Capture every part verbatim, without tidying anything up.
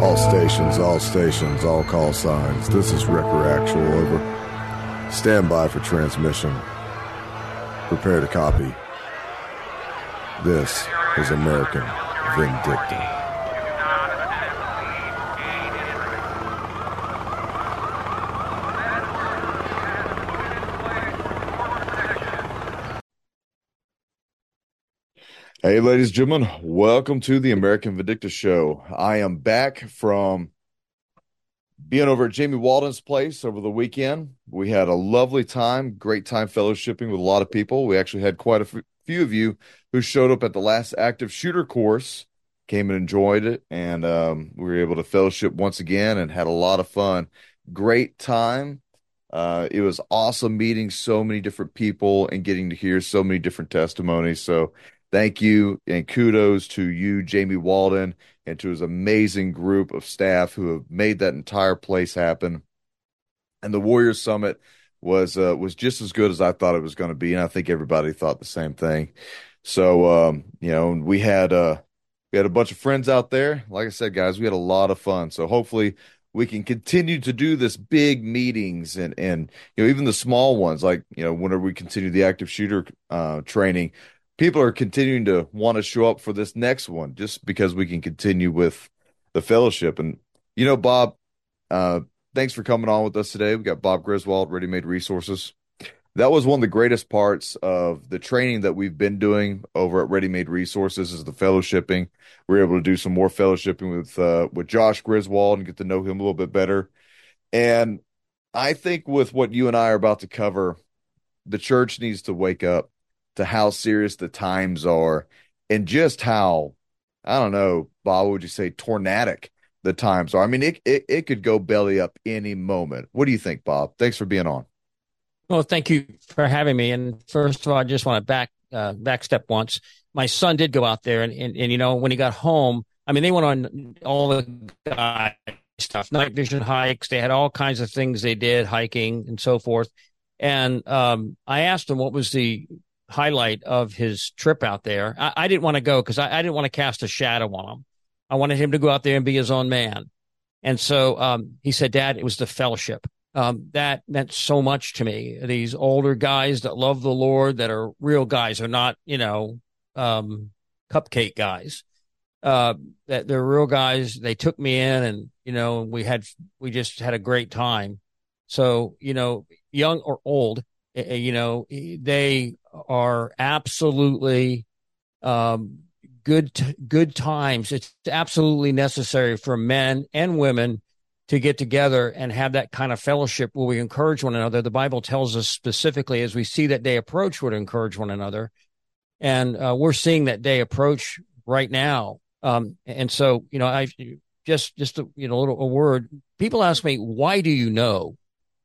All stations, all stations, all call signs. This is Wrecker Actual, over. Stand by for transmission. Prepare to copy. This is American Vindicta. Hey, ladies and gentlemen, welcome to the American Vindicta Show. I am back from being over at Jamie Walden's place over the weekend. We had a lovely time, great time fellowshipping with a lot of people. We actually had quite a f- few of you who showed up at the last active shooter course, came and enjoyed it, and um, we were able to fellowship once again and had a lot of fun. Great time. Uh, it was awesome meeting so many different people and getting to hear so many different testimonies. So thank you and kudos to you, Jamie Walden, and to his amazing group of staff who have made that entire place happen. And the Warriors Summit was uh, was just as good as I thought it was going to be, and I think everybody thought the same thing. So um, you know, we had uh, we had a bunch of friends out there. Like I said, guys, we had a lot of fun. So hopefully we can continue to do this big meetings and and you know even the small ones, like you know whenever we continue the active shooter uh, training. People are continuing to want to show up for this next one just because we can continue with the fellowship. And, you know, Bob, uh, thanks for coming on with us today. We got Bob Griswold, Ready Made Resources. That was one of the greatest parts of the training that we've been doing over at Ready Made Resources is the fellowshipping. We were able to do some more fellowshipping with, uh, with Josh Griswold and get to know him a little bit better. And I think with what you and I are about to cover, the church needs to wake up to how serious the times are and just how, I don't know, Bob, what would you say, tornadic the times are? I mean, it, it, it could go belly up any moment. What do you think, Bob? Thanks for being on. Well, thank you for having me. And first of all, I just want to back, uh, back step once. My son did go out there and, and, and, you know, when he got home, I mean, they went on all the guy stuff, night vision hikes. They had all kinds of things they did, hiking and so forth. And um, I asked him what was the highlight of his trip out there. I, I didn't want to go because I, I didn't want to cast a shadow on him. I wanted him to go out there and be his own man. And so um, he said, Dad, it was the fellowship. Um, that meant so much to me. These older guys that love the Lord, that are real guys, are not, you know, um, cupcake guys. Uh, that they're real guys. They took me in and, you know, we had, we just had a great time. So, you know, young or old, you know, they are absolutely um, good, t- good times. It's absolutely necessary for men and women to get together and have that kind of fellowship where we encourage one another. The Bible tells us specifically, as we see that day approach, we're to encourage one another. And uh, we're seeing that day approach right now. Um, and so, you know, I just, just a, you know, a little a word. People ask me, why do you know?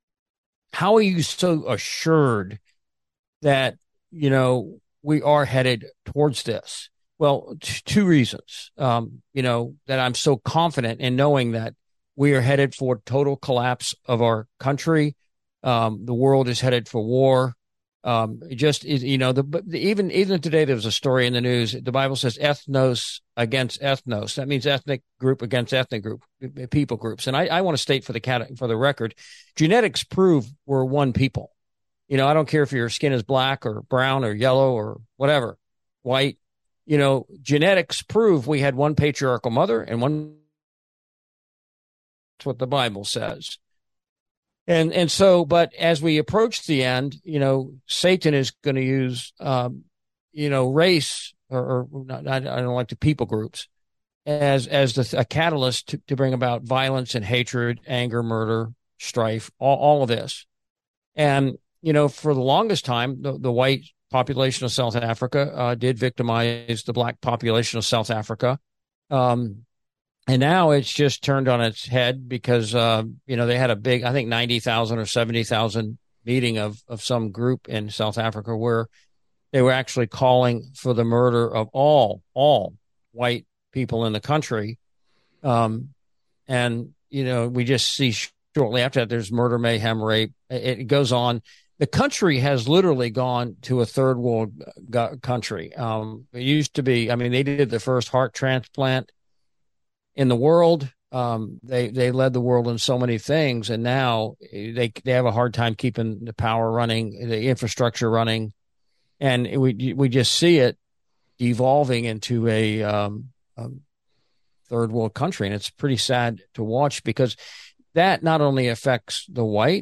How are you so assured that, you know, we are headed towards this? Well, t- two reasons, um, you know, that I'm so confident in knowing that we are headed for total collapse of our country. Um, the world is headed for war. Um, just, you know, the, the, even, even today, there was a story in the news. The Bible says ethnos against ethnos. That means ethnic group against ethnic group, people groups. And I, I want to state for the cat, for the record, genetics prove we're one people. You know, I don't care if your skin is black or brown or yellow or whatever, white, you know, genetics prove we had one patriarchal mother and one. That's what the Bible says. And and so, but as we approach the end, you know, Satan is going to use, um, you know, race or, or not, I don't like the people groups as as the, a catalyst to, to bring about violence and hatred, anger, murder, strife, all, all of this. And, you know, for the longest time, the, the white population of South Africa uh, did victimize the black population of South Africa. Um And now it's just turned on its head because, uh, you know, they had a big, I think ninety thousand or seventy thousand meeting of, of some group in South Africa where they were actually calling for the murder of all, all white people in the country. Um, and, you know, we just see shortly after that, there's murder, mayhem, rape. It, it goes on. The country has literally gone to a third world go- country. Um, it used to be, I mean, they did the first heart transplant in the world. Um, they they led the world in so many things, and now they they have a hard time keeping the power running, the infrastructure running, and we we just see it devolving into a, um, a third world country, and it's pretty sad to watch because that not only affects the white,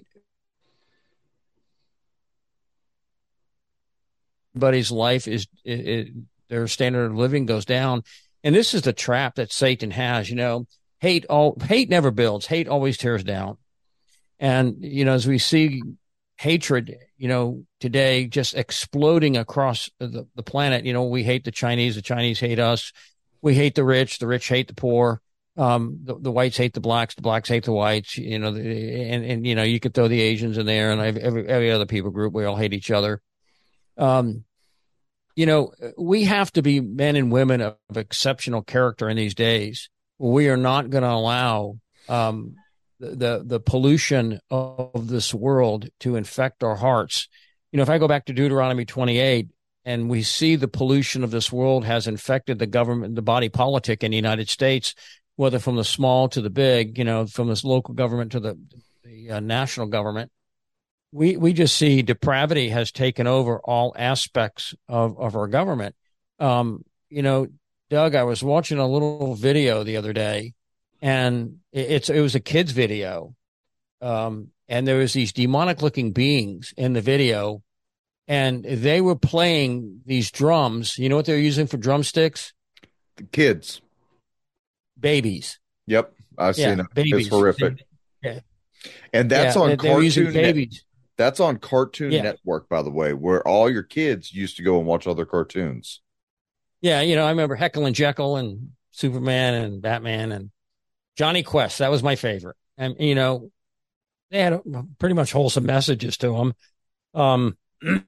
everybody's life is it, it, their standard of living goes down, and this is the trap that Satan has. You know, hate all hate never builds, hate always tears down, and you know as we see hatred, you know, today just exploding across the, the planet. You know, we hate the Chinese, the Chinese hate us. We hate the rich, the rich hate the poor. Um, the, the whites hate the blacks, the blacks hate the whites, you know, the, and, and, you know, you could throw the Asians in there and every, every other people group. We all hate each other. Um, you know, we have to be men and women of, of exceptional character in these days. We are not going to allow, um, the, the, the pollution of this world to infect our hearts. You know, if I go back to Deuteronomy twenty-eight, and we see the pollution of this world has infected the government, the body politic in the United States, whether from the small to the big, you know, from this local government to the, the uh, national government. We we just see depravity has taken over all aspects of, of our government. Um, you know, Doug, I was watching a little video the other day, and it, it's it was a kid's video. Um, and there was these demonic looking beings in the video, and they were playing these drums. You know what they're using for drumsticks? The kids. Babies. Yep. I've yeah, seen it. Babies. It's horrific. Yeah. And that's yeah, on they, Cartoon using babies. Net- That's on Cartoon yeah. Network, by the way, where all your kids used to go and watch other cartoons. Yeah, you know, I remember Heckle and Jekyll and Superman and Batman and Johnny Quest. That was my favorite. And, you know, they had pretty much wholesome messages to them. Um,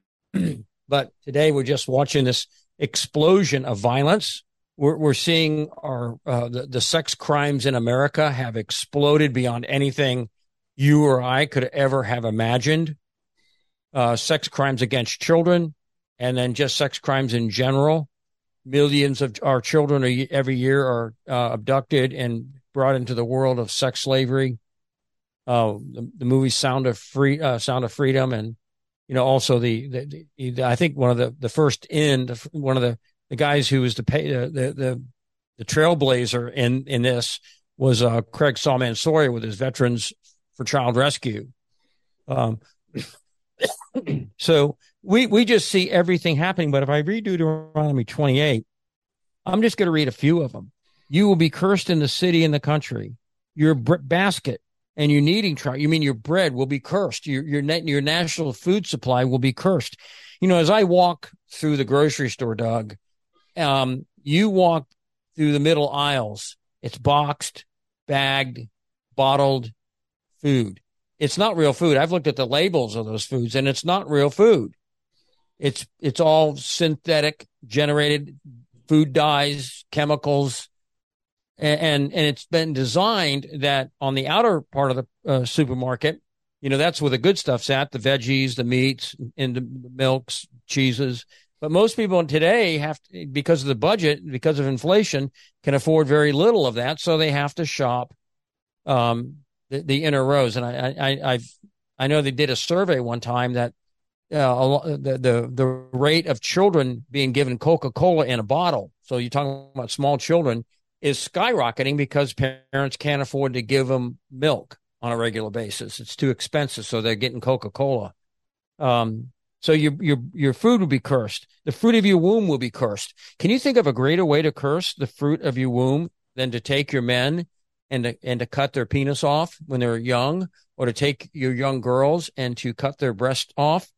but today we're just watching this explosion of violence. We're, we're seeing our uh, the, the sex crimes in America have exploded beyond anything you or I could ever have imagined. Uh, sex crimes against children, and then just sex crimes in general. Millions of our children are, every year are uh, abducted and brought into the world of sex slavery. Uh, the, the movie Sound of Free, uh, Sound of Freedom, and you know also the, the, the I think one of the the first in the, one of the, the guys who was the pay, uh, the the the trailblazer in in this was uh, Craig Salman Sawyer with his Veterans for Child Rescue. Um, so we we just see everything happening. But if I read Deuteronomy twenty-eight, I'm just going to read a few of them. You will be cursed in the city and the country. Your br- basket and your kneading trough, you mean your bread, will be cursed. Your your your national food supply will be cursed. You know, as I walk through the grocery store, Doug, um, you walk through the middle aisles. It's boxed, bagged, bottled food. It's not real food. I've looked at the labels of those foods, and it's not real food. It's it's all synthetic, generated food dyes, chemicals, and and, and it's been designed that on the outer part of the uh, supermarket, you know, that's where the good stuff's at, the veggies, the meats, and the milks, cheeses. But most people today have to, because of the budget, because of inflation, can afford very little of that, so they have to shop um, the, the inner rows. And I, I, I've, I know they did a survey one time that uh, the, the the rate of children being given Coca-Cola in a bottle, so you're talking about small children, is skyrocketing because parents can't afford to give them milk on a regular basis. It's too expensive, so they're getting Coca-Cola. Um, so your your your food will be cursed. The fruit of your womb will be cursed. Can you think of a greater way to curse the fruit of your womb than to take your men and to, and to cut their penis off when they're young, or to take your young girls and to cut their breast off,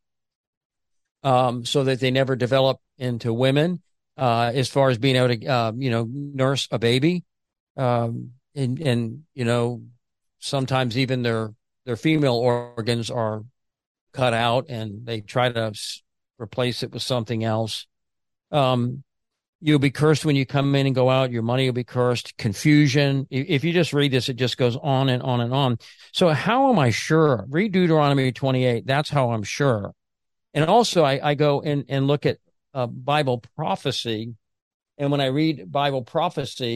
um, so that they never develop into women, uh, as far as being able to, uh, you know, nurse a baby, um, and and you know, sometimes even their their female organs are cut out and they try to replace it with something else. Um, you'll be cursed when you come in and go out. Your money will be cursed. Confusion. If you just read this, it just goes on and on and on. So how am I sure? Read Deuteronomy twenty-eight. That's how I'm sure. And also I, I go and, and look at uh, Bible prophecy. And when I read Bible prophecy,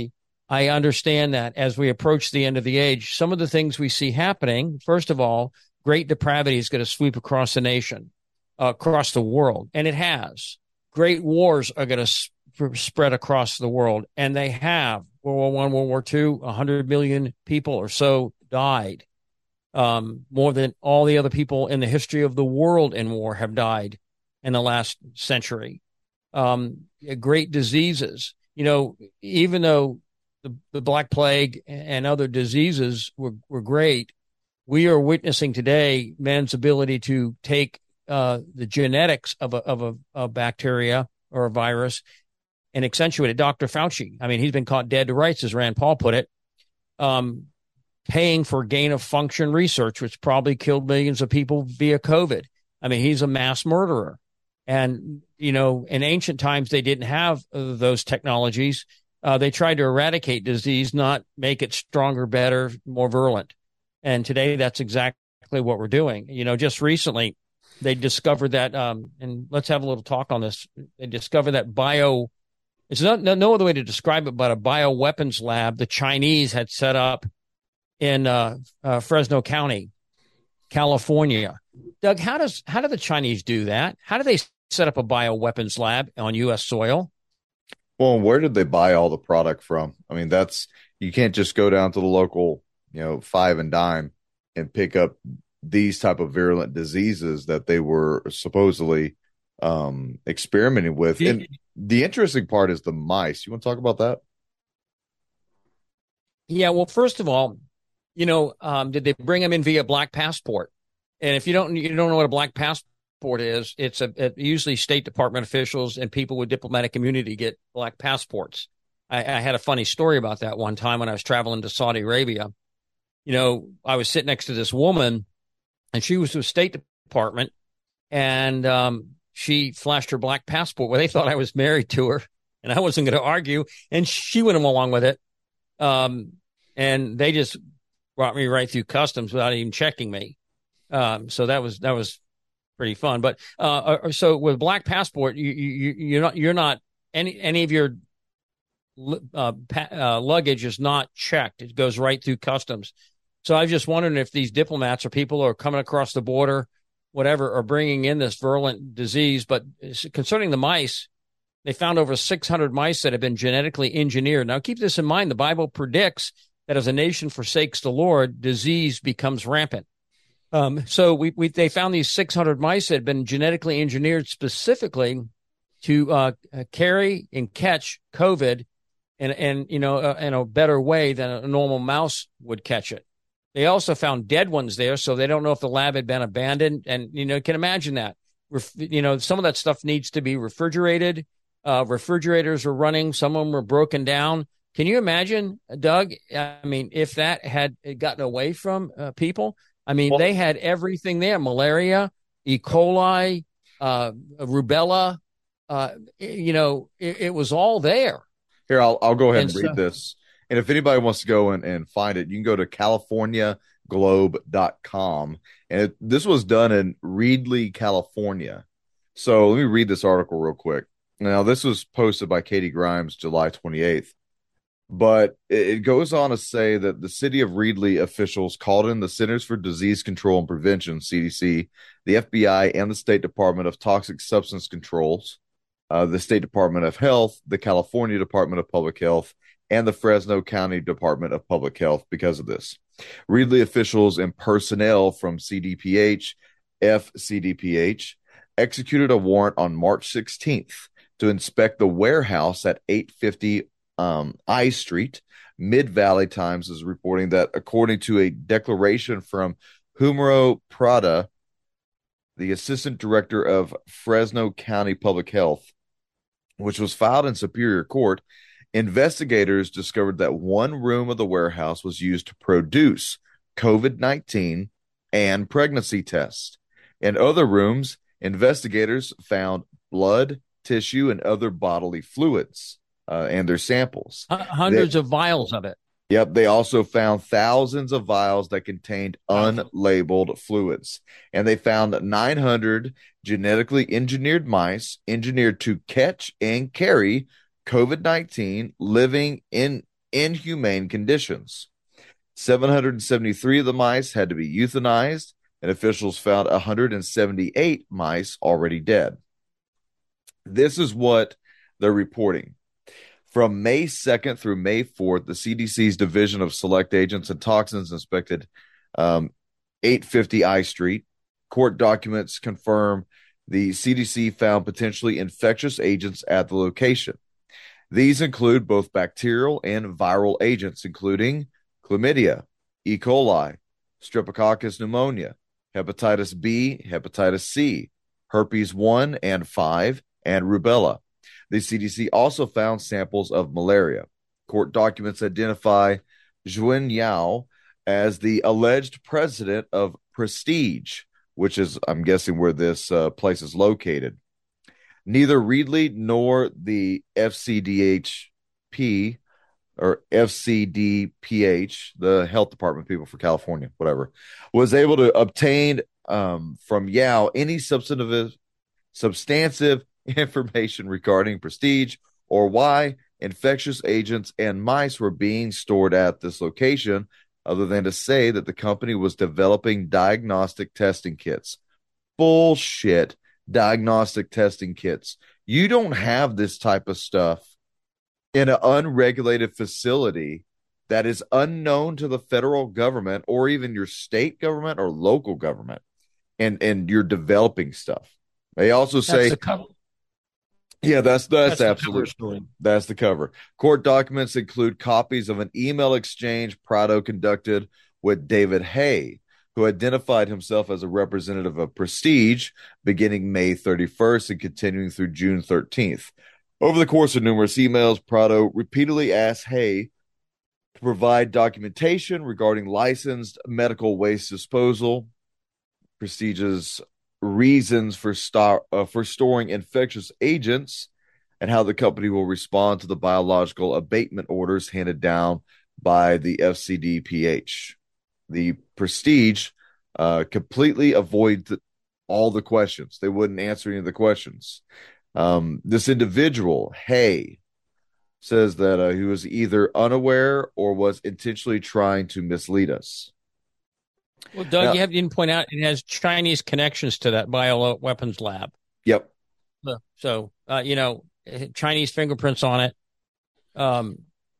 I understand that as we approach the end of the age, some of the things we see happening, first of all, great depravity is going to sweep across the nation, uh, across the world, and it has. Great wars are going to sp- spread across the world, and they have. World War One, World War Two, one hundred million people or so died. Um, more than all the other people in the history of the world in war have died in the last century. Um, great diseases. You know, even though the, the Black Plague and other diseases were, were great, we are witnessing today man's ability to take uh, the genetics of a, of a, a bacteria or a virus and accentuate it. Doctor Fauci, I mean, he's been caught dead to rights, as Rand Paul put it, um, paying for gain of function research, which probably killed millions of people via COVID. I mean, he's a mass murderer. And, you know, in ancient times, they didn't have uh, those technologies. Uh, they tried to eradicate disease, not make it stronger, better, more virulent. And today, that's exactly what we're doing. You know, just recently, they discovered that, um, and let's have a little talk on this. They discovered that bio, it's not no, no other way to describe it, but a bioweapons lab the Chinese had set up in uh, uh, Fresno County, California. Doug, how does how do the Chinese do that? How do they set up a bioweapons lab on U S soil? Well, where did they buy all the product from? I mean, that's you can't just go down to the local, you know, five and dime and pick up these type of virulent diseases that they were supposedly um, experimenting with. Yeah. And the interesting part is the mice. You want to talk about that? Yeah. Well, first of all, you know, um, did they bring them in via black passport? And if you don't, you don't know what a black passport is, it's a it, usually State Department officials and people with diplomatic immunity get black passports. I, I had a funny story about that one time when I was traveling to Saudi Arabia. You know, I was sitting next to this woman, and she was with State Department, and um, she flashed her black passport. Well, they thought I was married to her, and I wasn't going to argue, and she went along with it. Um, and they just brought me right through customs without even checking me. Um, so that was that was pretty fun. But uh, so with black passport, you, you you're not you're not any any of your uh, pa- uh, luggage is not checked. It goes right through customs. So I was just wondering if these diplomats or people who are coming across the border, whatever, are bringing in this virulent disease. But concerning the mice, they found over six hundred mice that have been genetically engineered. Now, keep this in mind. The Bible predicts that as a nation forsakes the Lord, disease becomes rampant. Um, so we, we they found these six hundred mice that had been genetically engineered specifically to uh, carry and catch COVID and, and you know, uh, in a better way than a normal mouse would catch it. They also found dead ones there, so they don't know if the lab had been abandoned. And, you know, you can imagine that. Ref, you know, some of that stuff needs to be refrigerated. Uh, refrigerators are running. Some of them were broken down. Can you imagine, Doug? I mean, if that had gotten away from uh, people, I mean, well, they had everything there: malaria, E. coli, uh, rubella. Uh, you know, it, it was all there. Here, I'll I'll go ahead and, and read so, this. And if anybody wants to go and, and find it, you can go to california globe dot com. And it, this was done in Reedley, California. So let me read this article real quick. Now, this was posted by Katie Grimes, July twenty-eighth. But it goes on to say that the city of Reedley officials called in the Centers for Disease Control and Prevention, C D C, the F B I, and the State Department of Toxic Substance Controls, uh, the State Department of Health, the California Department of Public Health, and the Fresno County Department of Public Health because of this. Reedley officials and personnel from C D P H, F C D P H, executed a warrant on March sixteenth to inspect the warehouse at eight fifty um, I Street. Mid-Valley Times is reporting that according to a declaration from Humero Prada, the assistant director of Fresno County Public Health, which was filed in Superior Court, investigators discovered that one room of the warehouse was used to produce COVID nineteen and pregnancy tests. In other rooms, investigators found blood, tissue, and other bodily fluids uh, and their samples. Hundreds they, of vials of it. Yep. They also found thousands of vials that contained unlabeled fluids. And they found nine hundred genetically engineered mice engineered to catch and carry COVID nineteen living in inhumane conditions. seven hundred seventy-three of the mice had to be euthanized, and officials found one hundred seventy-eight mice already dead. This is what they're reporting. From May second through May fourth, the C D C's Division of Select Agents and Toxins inspected um, eight fifty I Street. Court documents confirm the C D C found potentially infectious agents at the location. These include both bacterial and viral agents, including chlamydia, E. coli, streptococcus pneumonia, hepatitis B, hepatitis C, herpes one and five, and rubella. The C D C also found samples of malaria. Court documents identify Zhuan Yao as the alleged president of Prestige, which is, I'm guessing, where this uh, place is located. Neither Reedley nor the F C D H P or F C D P H, the health department people for California, whatever, was able to obtain um, from Yao any substantive, substantive information regarding Prestige or why infectious agents and mice were being stored at this location, other than to say that the company was developing diagnostic testing kits. Bullshit. Diagnostic testing kits. You don't have this type of stuff in an unregulated facility that is unknown to the federal government or even your state government or local government, and and you're developing stuff. They also say, That's the cover. yeah, that's that's, That's the absolutely cover story. That's the cover. Court documents include copies of an email exchange Prado conducted with David Hay, who identified himself as a representative of Prestige beginning May thirty-first and continuing through June thirteenth. Over the course of numerous emails, Prado repeatedly asked Hay to provide documentation regarding licensed medical waste disposal, Prestige's reasons for, star, uh, for storing infectious agents, and how the company will respond to the biological abatement orders handed down by the F C D P H. The Prestige uh, completely avoided all the questions. They wouldn't answer any of the questions. Um, this individual, Hay, says that uh, he was either unaware or was intentionally trying to mislead us. Well, Doug, Now, you have didn't point out it has Chinese connections to that bioweapons lab. Yep. So, so uh, you know, Chinese fingerprints on it. Um,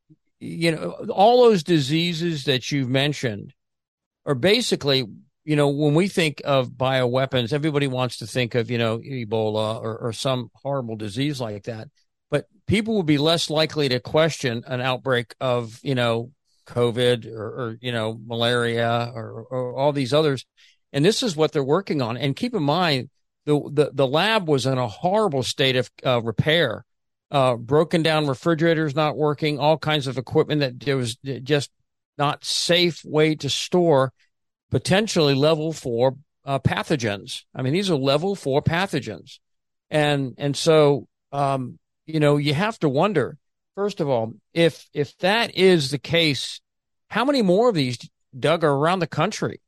you know, all those diseases that you've mentioned are basically, you know, when we think of bioweapons, everybody wants to think of, you know, Ebola or, or some horrible disease like that. But people would be less likely to question an outbreak of, you know, COVID or, or you know, malaria or, or all these others. And this is what they're working on. And keep in mind, the the, the lab was in a horrible state of uh, repair. Uh, broken down refrigerators not working, all kinds of equipment that there was just not safe way to store potentially level four uh, pathogens. I mean, these are level four pathogens. And, and so, um, you know, you have to wonder, first of all, if, if that is the case, how many more of these, Doug, are around the country?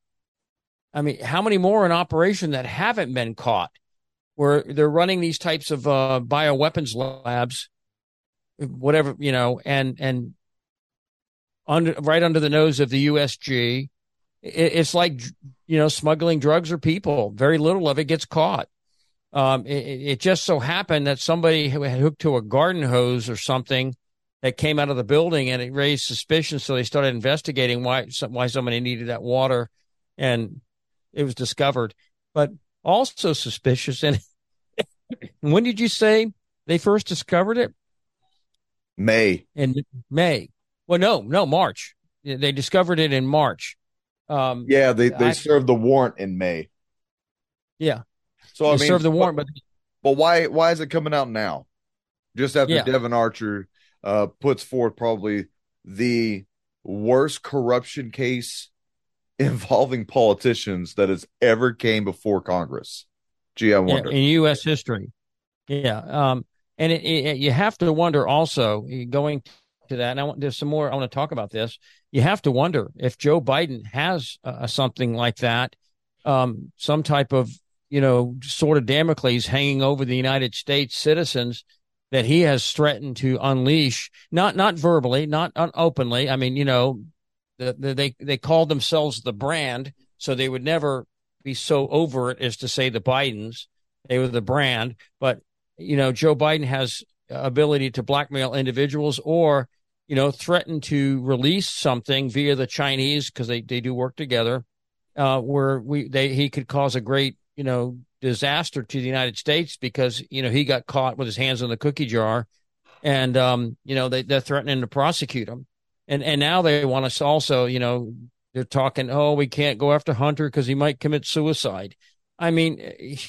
I mean, how many more in operation that haven't been caught, where they're running these types of uh, bioweapons labs, whatever, you know, and, and under, right under the nose of the U S G. It, it's like, you know, smuggling drugs or people. Very little of it gets caught. Um, it, it just so happened that somebody who had hooked to a garden hose or something that came out of the building, and it raised suspicion. So they started investigating why, why somebody needed that water, and it was discovered. But also suspicious. And when did you say they first discovered it? May. In May. Well, no, no, March. They discovered it in March. Um, yeah, they, they I, served the warrant in May. Yeah. So I they mean, served the warrant, but, but but why why is it coming out now? Just after yeah. Devin Archer uh, puts forth probably the worst corruption case involving politicians that has ever came before Congress. Gee, I wonder. Yeah, in U S history. Yeah. Um, and it, it, you have to wonder also, going to that, and I want, there's some more, I want to talk about this. You have to wonder if Joe Biden has uh, something like that, um, some type of, you know, sort of Damocles hanging over the United States citizens that he has threatened to unleash, not not verbally, not openly. I mean, you know, the, the, they they called themselves the brand, so they would never be so overt as to say the Bidens. They were the brand, but you know, Joe Biden has ability to blackmail individuals or, you know, threaten to release something via the Chinese, because they, they do work together, uh, where we they he could cause a great, you know, disaster to the United States because, you know, he got caught with his hands in the cookie jar, and um, you know, they, they're threatening to prosecute him, and and now they want us also, you know, they're talking, oh, we can't go after Hunter because he might commit suicide. I mean,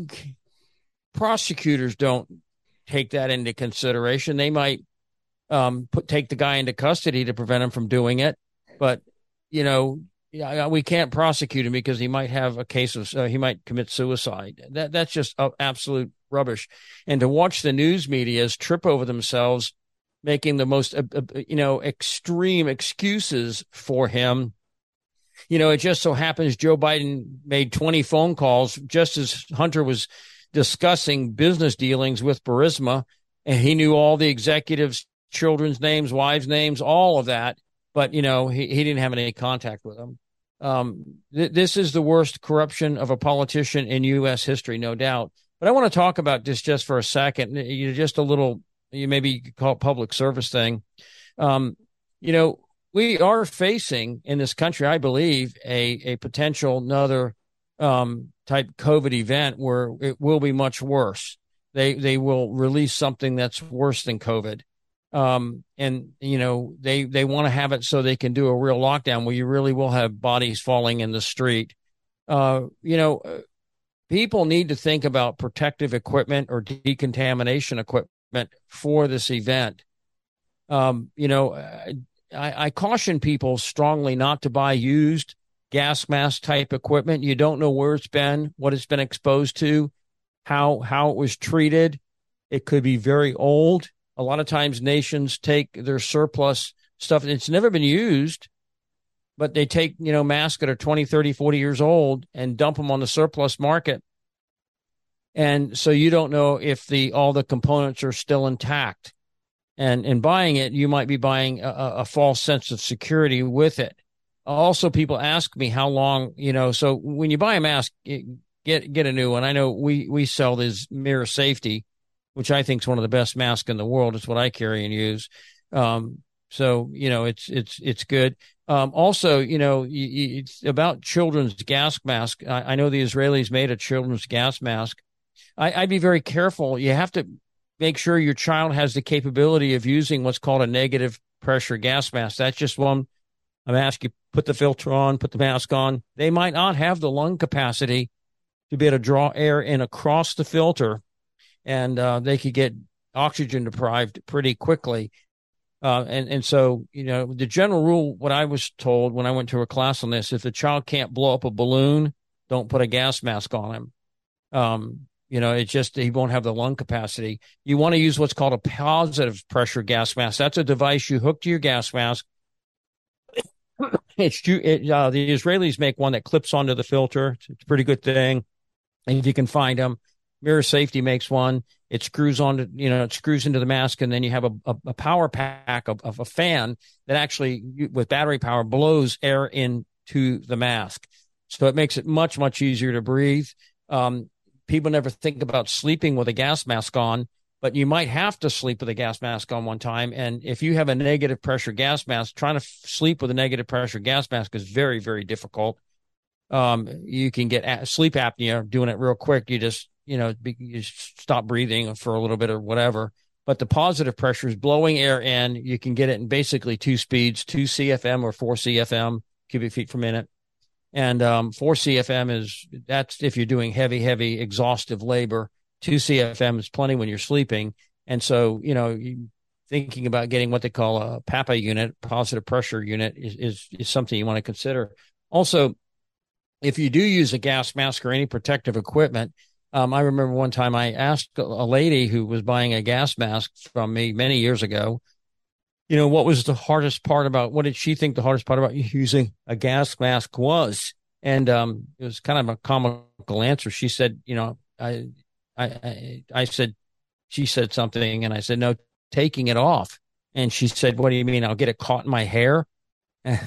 prosecutors don't take that into consideration. They might um, put take the guy into custody to prevent him from doing it, but you know, we can't prosecute him because he might have a case of uh, he might commit suicide. That that's just uh, absolute rubbish. And to watch the news medias trip over themselves, making the most uh, uh, you know extreme excuses for him. You know, it just so happens Joe Biden made twenty phone calls just as Hunter was discussing business dealings with Burisma, and he knew all the executives' children's names, wives' names, all of that. But, you know, he, he didn't have any contact with them. Um, th- this is the worst corruption of a politician in U S history, no doubt. But I want to talk about this just for a second. You know, just a little, you maybe you could call it public service thing. Um, you know, we are facing in this country, I believe, a, a potential another um, type COVID event where it will be much worse. They they will release something that's worse than COVID. Um, and, you know, they, they want to have it so they can do a real lockdown where you really will have bodies falling in the street. Uh, you know, people need to think about protective equipment or decontamination equipment for this event. Um, you know, I, I caution people strongly not to buy used gas mask type equipment. You don't know where it's been, what it's been exposed to, how how it was treated. It could be very old. A lot of times nations take their surplus stuff. It's never been used, but they take, you know, masks that are twenty, thirty, forty years old and dump them on the surplus market. And so you don't know if the all the components are still intact. And in buying it, you might be buying a, a false sense of security with it. Also, people ask me how long, you know, so when you buy a mask, get get a new one. I know we, we sell this Mirror Safety, which I think is one of the best masks in the world. It's what I carry and use. Um, so, you know, it's it's it's good. Um, also, you know, it's about children's gas mask. I, I know the Israelis made a children's gas mask. I, I'd be very careful. You have to make sure your child has the capability of using what's called a negative pressure gas mask. That's just one a mask. You put the filter on, put the mask on. They might not have the lung capacity to be able to draw air in across the filter, and uh, they could get oxygen deprived pretty quickly. Uh, and, and so, you know, the general rule, what I was told when I went to a class on this, if the child can't blow up a balloon, don't put a gas mask on him. Um, You know, it's just he won't have the lung capacity. You want to use what's called a positive pressure gas mask. That's a device you hook to your gas mask. It's it, uh, the Israelis make one that clips onto the filter. It's a pretty good thing, and if you can find them, Mirror Safety makes one. It screws onto, you know, it screws into the mask, and then you have a, a, a power pack of, of a fan that actually, with battery power, blows air into the mask. So it makes it much much easier to breathe. Um, People never think about sleeping with a gas mask on, but you might have to sleep with a gas mask on one time. And if you have a negative pressure gas mask, trying to f- sleep with a negative pressure gas mask is very, very difficult. Um, you can get a- sleep apnea doing it real quick. You just, you know, be, you stop breathing for a little bit or whatever. But the positive pressure is blowing air in. You can get it in basically two speeds, two C F M or four C F M, cubic feet per minute. And um, four C F M is, that's if you're doing heavy, heavy, exhaustive labor. two C F M is plenty when you're sleeping. And so, you know, you, thinking about getting what they call a PAPA unit, positive pressure unit, is, is, is something you want to consider. Also, if you do use a gas mask or any protective equipment, um, I remember one time I asked a lady who was buying a gas mask from me many years ago, you know, what was the hardest part about, what did she think the hardest part about using a gas mask was? And um, it was kind of a comical answer. She said, you know, I, I, I, I said, she said something, and I said, no, taking it off. And she said, what do you mean? I'll get it caught in my hair? I,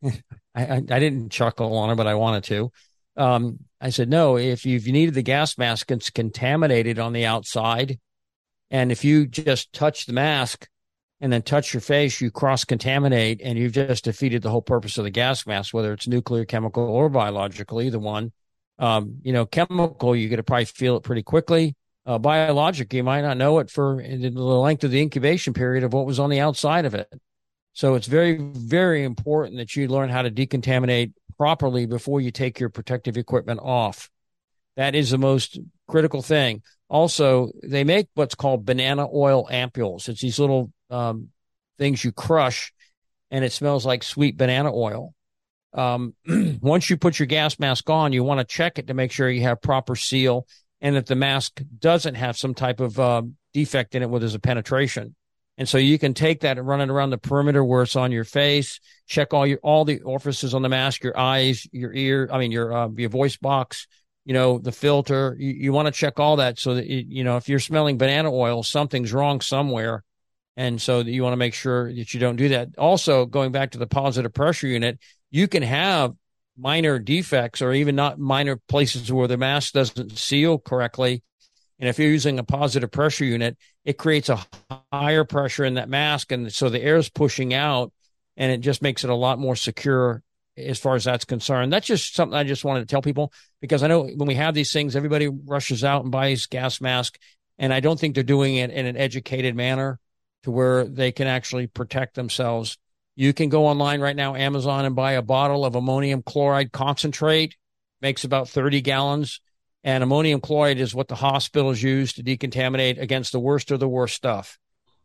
I, I didn't chuckle on her, but I wanted to. Um, I said, no, if you, if you needed the gas mask, it's contaminated on the outside. And if you just touch the mask and then touch your face, you cross-contaminate, and you've just defeated the whole purpose of the gas mask, whether it's nuclear, chemical, or biological, either one. Um, you know, chemical, you're going to probably feel it pretty quickly. Uh, biologic, you might not know it for the length of the incubation period of what was on the outside of it. So it's very, very important that you learn how to decontaminate properly before you take your protective equipment off. That is the most critical thing. Also, they make what's called banana oil ampules. It's these little um, things you crush, and it smells like sweet banana oil. Um, once you put your gas mask on, you want to check it to make sure you have proper seal and that the mask doesn't have some type of uh, defect in it where there's a penetration. And so you can take that and run it around the perimeter where it's on your face, check all your all the orifices on the mask, your eyes, your ear, I mean, your uh, your voice box, you know, the filter. You, you want to check all that so that, you know, if you're smelling banana oil, something's wrong somewhere. And so you want to make sure that you don't do that. Also, going back to the positive pressure unit, you can have minor defects or even not minor places where the mask doesn't seal correctly. And if you're using a positive pressure unit, it creates a higher pressure in that mask. And so the air is pushing out, and it just makes it a lot more secure as far as that's concerned. That's just something I just wanted to tell people, because I know when we have these things, everybody rushes out and buys gas mask. And I don't think they're doing it in an educated manner to where they can actually protect themselves. You can go online right now, Amazon, and buy a bottle of ammonium chloride concentrate. Makes about thirty gallons. And ammonium chloride is what the hospitals use to decontaminate against the worst of the worst stuff.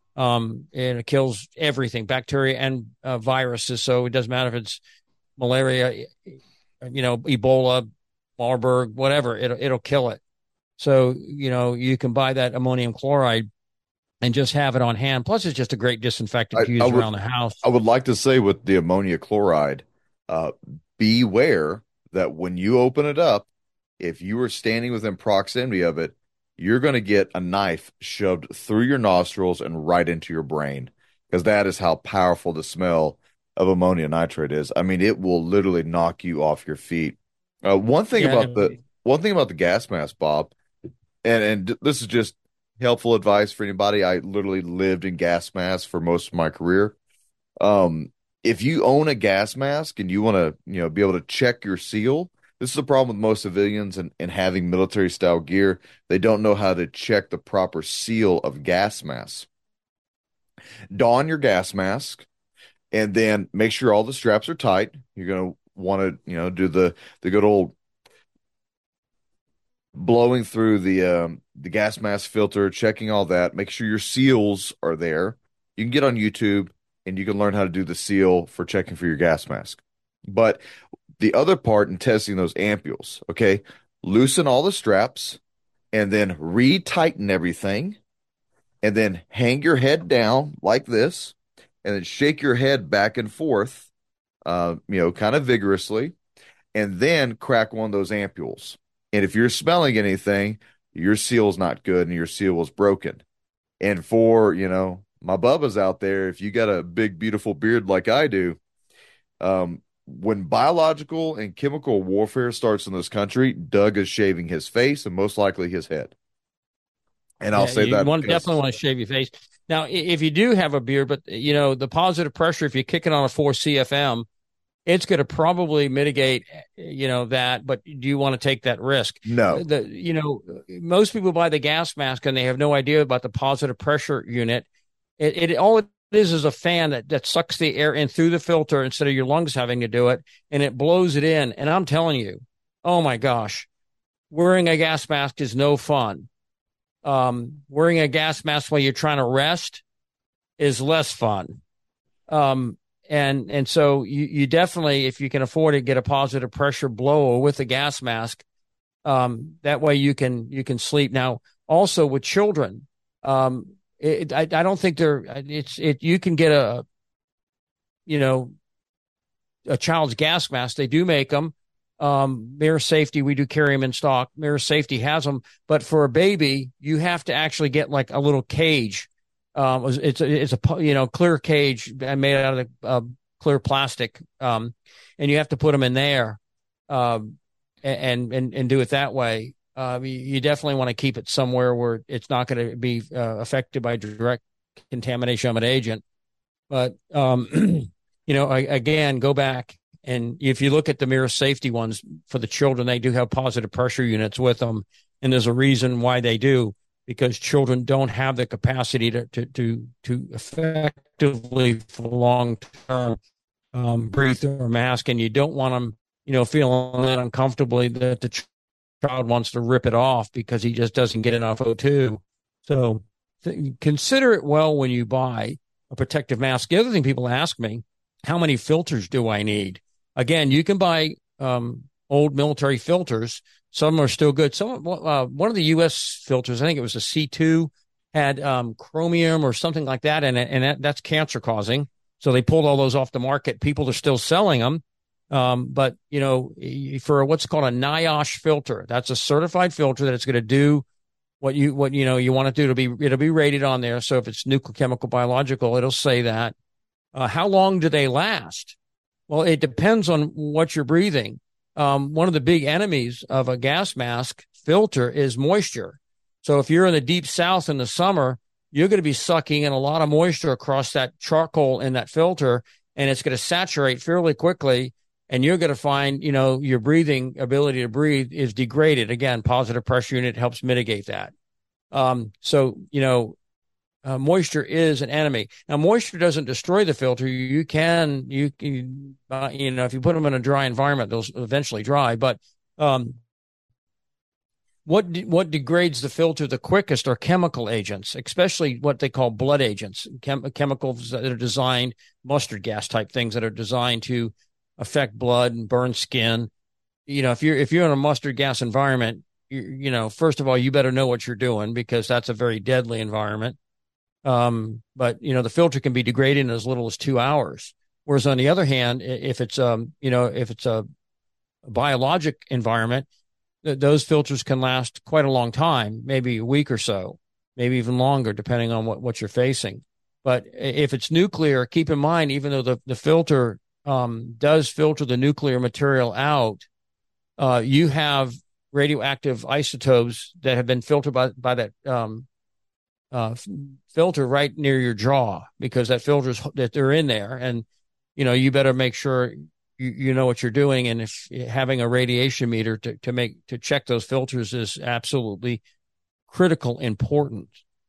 Um, and it kills everything, bacteria and uh, viruses. So it doesn't matter if it's malaria, you know, Ebola, Marburg, whatever, it'll, it'll kill it. So, you know, you can buy that ammonium chloride and just have it on hand. Plus, it's just a great disinfectant I, to use I would, around the house. I would like to say with the ammonia chloride, uh, beware that when you open it up, if you are standing within proximity of it, you're going to get a knife shoved through your nostrils and right into your brain, because that is how powerful the smell of ammonium nitrate is. I mean, it will literally knock you off your feet. Uh, one thing Yeah. about the one thing about the gas mask, Bob, and and this is just helpful advice for anybody. I literally lived in gas masks for most of my career. Um, if you own a gas mask and you want to, you know, be able to check your seal, this is a problem with most civilians and, and having military style gear. They don't know how to check the proper seal of gas masks. Don your gas mask and then make sure all the straps are tight. You're going to want to, you know, do the, the good old blowing through the, um, the gas mask filter, checking all that. Make sure your seals are there. You can get on YouTube and you can learn how to do the seal for checking for your gas mask. But the other part in testing those ampules, okay, loosen all the straps and then retighten everything and then hang your head down like this and then shake your head back and forth, uh, you know, kind of vigorously, and then crack one of those ampules. And if you're smelling anything, your seal's not good and your seal was broken. And for, you know, my Bubba's out there, if you got a big, beautiful beard like I do, um, when biological and chemical warfare starts in this country, Doug is shaving his face and most likely his head. And I'll Yeah, say you that want, because, definitely want to shave your face. Now, if you do have a beard, but, you know, the positive pressure, if you kick it on a four C F M, it's going to probably mitigate, you know, that. But do you want to take that risk? no, The, you know, most people buy the gas mask and they have no idea about the positive pressure unit. It, it all it is is a fan that, that sucks the air in through the filter instead of your lungs having to do it, and it blows it in. And I'm telling you, oh my gosh, wearing a gas mask is no fun. Um, wearing a gas mask while you're trying to rest is less fun. Um, and and so you, you definitely, if you can afford it, get a positive pressure blower with a gas mask. Um, that way you can you can sleep. Now, also with children, um, it, I, I don't think they're it's it. You can get a, you know, a child's gas mask. They do make them. Um, Mirror Safety, we do carry them in stock. Mirror Safety has them, but for a baby, you have to actually get like a little cage. Um, it's a, it's a you know clear cage made out of the, uh, clear plastic, um, and you have to put them in there, um, and and and do it that way. Uh, you, you definitely want to keep it somewhere where it's not going to be uh, affected by direct contamination of an agent. But um, you know, I, again, go back. And if you look at the Mirror Safety ones for the children, they do have positive pressure units with them. And there's a reason why they do, because children don't have the capacity to, to, to, to effectively for long term um, breathe through a mask. And you don't want them, you know, feeling that uncomfortably that the ch- child wants to rip it off because he just doesn't get enough O two. So th- consider it well when you buy a protective mask. The other thing people ask me, how many filters do I need? Again, you can buy um, old military filters. Some are still good. Some uh, one of the U S filters, I think it was a C two, had um, chromium or something like that, and and that, that's cancer causing. So they pulled all those off the market. People are still selling them, um, but you know, for what's called a NIOSH filter, that's a certified filter that it's going to do what you what you know you want it to do. To be it'll be rated on there. So if it's nuclear, chemical, biological, it'll say that. Uh, how long do they last? Well, it depends on what you're breathing. Um, one of the big enemies of a gas mask filter is moisture. So if you're in the deep south in the summer, you're going to be sucking in a lot of moisture across that charcoal in that filter, and it's going to saturate fairly quickly. And you're going to find, you know, your breathing ability to breathe is degraded. Again, positive pressure unit helps mitigate that. Um, so, you know, Uh, moisture is an enemy. Now, moisture doesn't destroy the filter. You can, you can, uh, you know, if you put them in a dry environment, they'll eventually dry. But um, what de- what degrades the filter the quickest are chemical agents, especially what they call blood agents, chem- chemicals that are designed, mustard gas type things that are designed to affect blood and burn skin. You know, if you're if you're in a mustard gas environment, you, you know, first of all, you better know what you're doing, because that's a very deadly environment. Um, but you know, the filter can be degraded in as little as two hours. Whereas on the other hand, if it's, um, you know, if it's a biologic environment, th- those filters can last quite a long time, maybe a week or so, maybe even longer, depending on what, what you're facing. But if it's nuclear, keep in mind, even though the, the filter, um, does filter the nuclear material out, uh, you have radioactive isotopes that have been filtered by, by that, um, Uh, filter right near your jaw, because that filters that they're in there, and you know, you better make sure you, you know what you're doing. And if having a radiation meter to, to make to check those filters is absolutely critical important.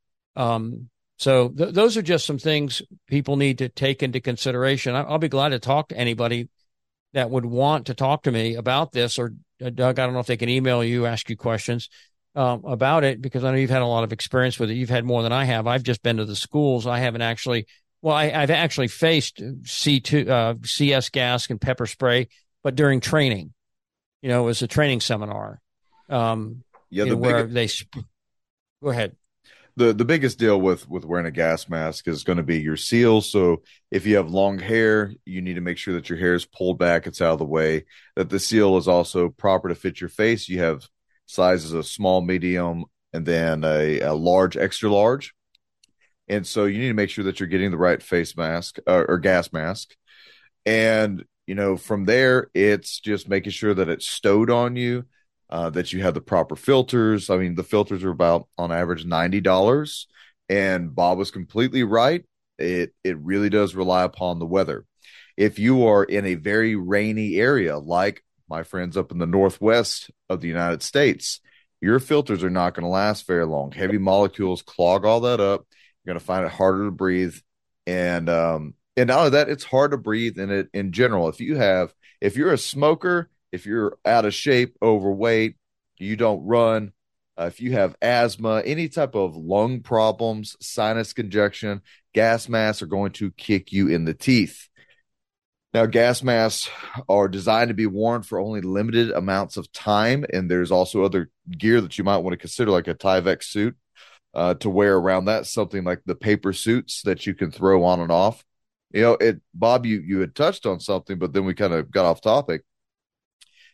Um, so th- those are just some things people need to take into consideration. I- I'll be glad to talk to anybody that would want to talk to me about this, or uh, Doug, I don't know if they can email you, ask you questions Um, about it, because I know you've had a lot of experience with it. You've had more than I have. I've just been to the schools. I haven't actually, well, I, I've actually faced C two, uh, C S gas and pepper spray, but during training, you know, it was a training seminar. Um, yeah, you the know, where big, they, sp- go ahead. the the biggest deal with with wearing a gas mask is going to be your seals. So if you have long hair, you need to make sure that your hair is pulled back, it's out of the way, that the seal is also proper to fit your face. You have sizes of small, medium, and then a, a large, extra large. And so you need to make sure that you're getting the right face mask uh, or gas mask. And, you know, from there, it's just making sure that it's stowed on you, uh, that you have the proper filters. I mean, the filters are about on average ninety dollars. And Bob was completely right. It, it really does rely upon the weather. If you are in a very rainy area, like my friends up in the Northwest of the United States, your filters are not going to last very long. Heavy molecules clog all that up. You're going to find it harder to breathe. And, um, and not only that, it's hard to breathe in it in general. If you have, if you're a smoker, if you're out of shape, overweight, you don't run, uh, if you have asthma, any type of lung problems, sinus congestion, gas masks are going to kick you in the teeth. Now, gas masks are designed to be worn for only limited amounts of time, and there's also other gear that you might want to consider, like a Tyvek suit uh, to wear around that, something like the paper suits that you can throw on and off. You know, it, Bob, you, you had touched on something, but then we kind of got off topic.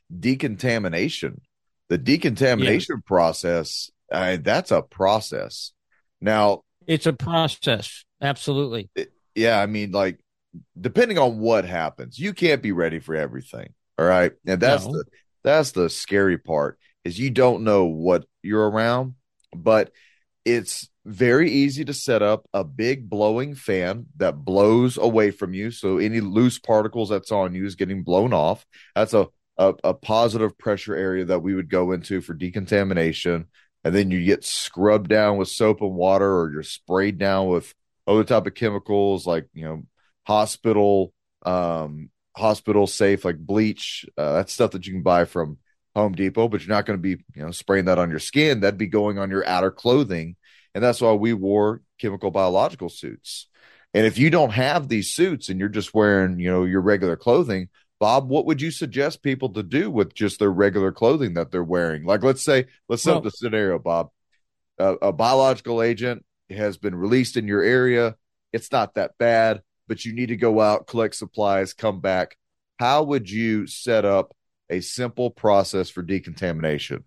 decontamination. The Yeah, decontamination process, uh, that's a process. Now, it's a process. Absolutely. it, yeah, I mean, like, depending on what happens, you can't be ready for everything. All right. And that's No. the that's the scary part is you don't know what you're around, but it's very easy to set up a big blowing fan that blows away from you. So any loose particles that's on you is getting blown off. That's a, a, a positive pressure area that we would go into for decontamination. And then you get scrubbed down with soap and water, or you're sprayed down with other type of chemicals like, you know, hospital, um, hospital safe, like bleach. Uh, that's stuff that you can buy from Home Depot, but you're not going to be, you know, spraying that on your skin. That'd be going on your outer clothing. And that's why we wore chemical biological suits. And if you don't have these suits and you're just wearing, you know, your regular clothing, Bob, what would you suggest people to do with just their regular clothing that they're wearing? Like, let's say, let's set up Well, the scenario, Bob. A, a biological agent has been released in your area. It's not that bad, but you need to go out, collect supplies, come back. How would you set up a simple process for decontamination?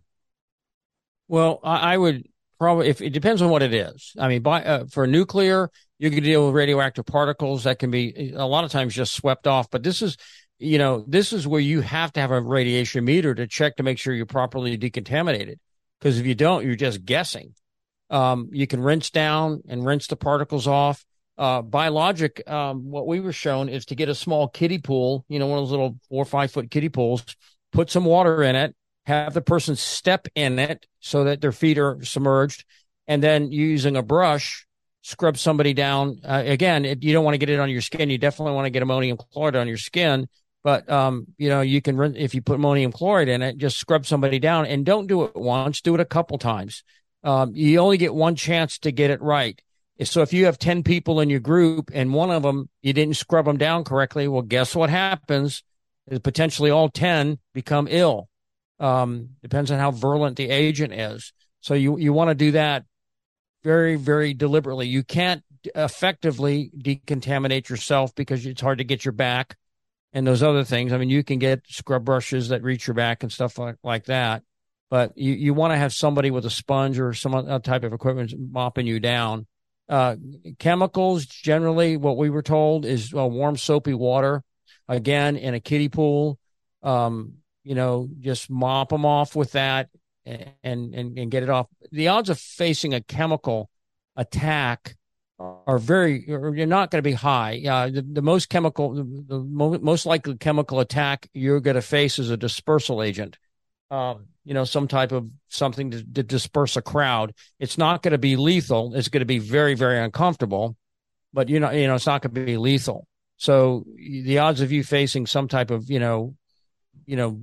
well, I, I would probably, if it depends on what it is. I mean, by, uh, for nuclear, you can deal with radioactive particles that can be a lot of times just swept off. But this is, you know, this is where you have to have a radiation meter to check to make sure you're properly decontaminated. Because if you don't, you're just guessing. Um, you can rinse down and rinse the particles off. Uh, biologic, um, what we were shown is to get a small kiddie pool, you know, one of those little four or five foot kiddie pools, put some water in it, have the person step in it so that their feet are submerged, and then using a brush, scrub somebody down. Uh, again, it, you don't want to get it on your skin. You definitely want to get ammonium chloride on your skin. But, um, you know, you can, if you put ammonium chloride in it, just scrub somebody down, and don't do it once, do it a couple times. Um, you only get one chance to get it right. So if you have ten people in your group and one of them, you didn't scrub them down correctly, well, guess what happens? Is potentially all ten become ill. Um, depends on how virulent the agent is. So you, you want to do that very, very deliberately. You can't effectively decontaminate yourself because it's hard to get your back and those other things. I mean, you can get scrub brushes that reach your back and stuff like, like that. But you, you want to have somebody with a sponge or some other type of equipment mopping you down. Uh, chemicals, generally, what we were told is uh, warm, soapy water, again, in a kiddie pool. Um, you know, just mop them off with that and, and, and get it off. The odds of facing a chemical attack are very, you're not going to be high. Uh, the, the most chemical, the, the most likely chemical attack you're going to face is a dispersal agent. Um, you know, some type of something to, to disperse a crowd. It's not going to be lethal. It's going to be very, very uncomfortable, but you know, you know, it's not going to be lethal. So the odds of you facing some type of, you know, you know,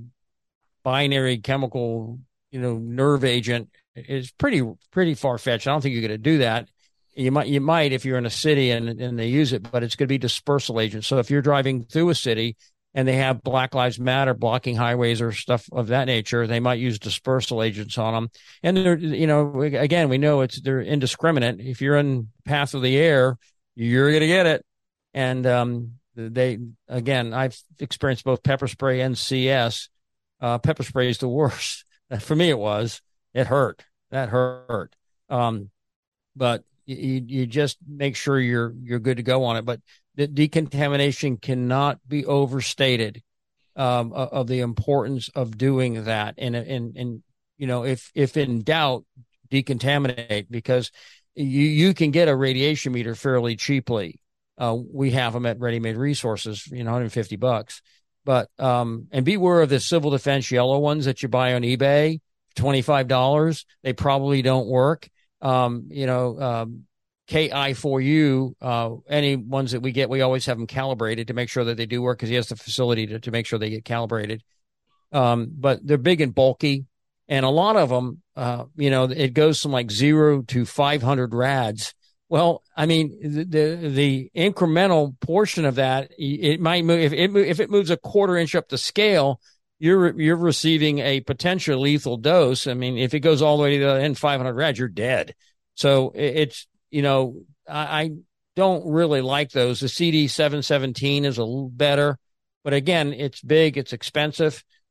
binary chemical, you know, nerve agent is pretty, pretty far fetched. I don't think you're going to do that. You might, you might if you're in a city and and they use it, but it's going to be dispersal agent. So if you're driving through a city and they have Black Lives Matter blocking highways or stuff of that nature, they might use dispersal agents on them. And they're, you know, again, we know it's, they're indiscriminate. If you're in path of the air, you're going to get it. And, um, they, again, I've experienced both pepper spray and C S. Uh, pepper spray is the worst. For me, it was, it hurt. That hurt. Um, but you, you just make sure you're, you're good to go on it. But the decontamination cannot be overstated, um, of the importance of doing that. And, and, and, you know, if, if in doubt, decontaminate, because you, you can get a radiation meter fairly cheaply. Uh, we have them at Ready Made Resources, you know, one hundred fifty bucks. But, um, and beware of the civil defense yellow ones that you buy on eBay, twenty-five dollars. They probably don't work. Um, you know, um, K I four U, uh, any ones that we get, we always have them calibrated to make sure that they do work because he has the facility to, to make sure they get calibrated. Um, but they're big and bulky. And a lot of them, uh, you know, it goes from like zero to five hundred rads. Well, I mean, the, the, the incremental portion of that, it might move, if it, if it moves a quarter inch up the scale, you're, you're receiving a potential lethal dose. I mean, if it goes all the way to the end, five hundred rads, you're dead. So it's, you know, I, I don't really like those. The C D seven seventeen is a little better, but again, it's big, it's expensive.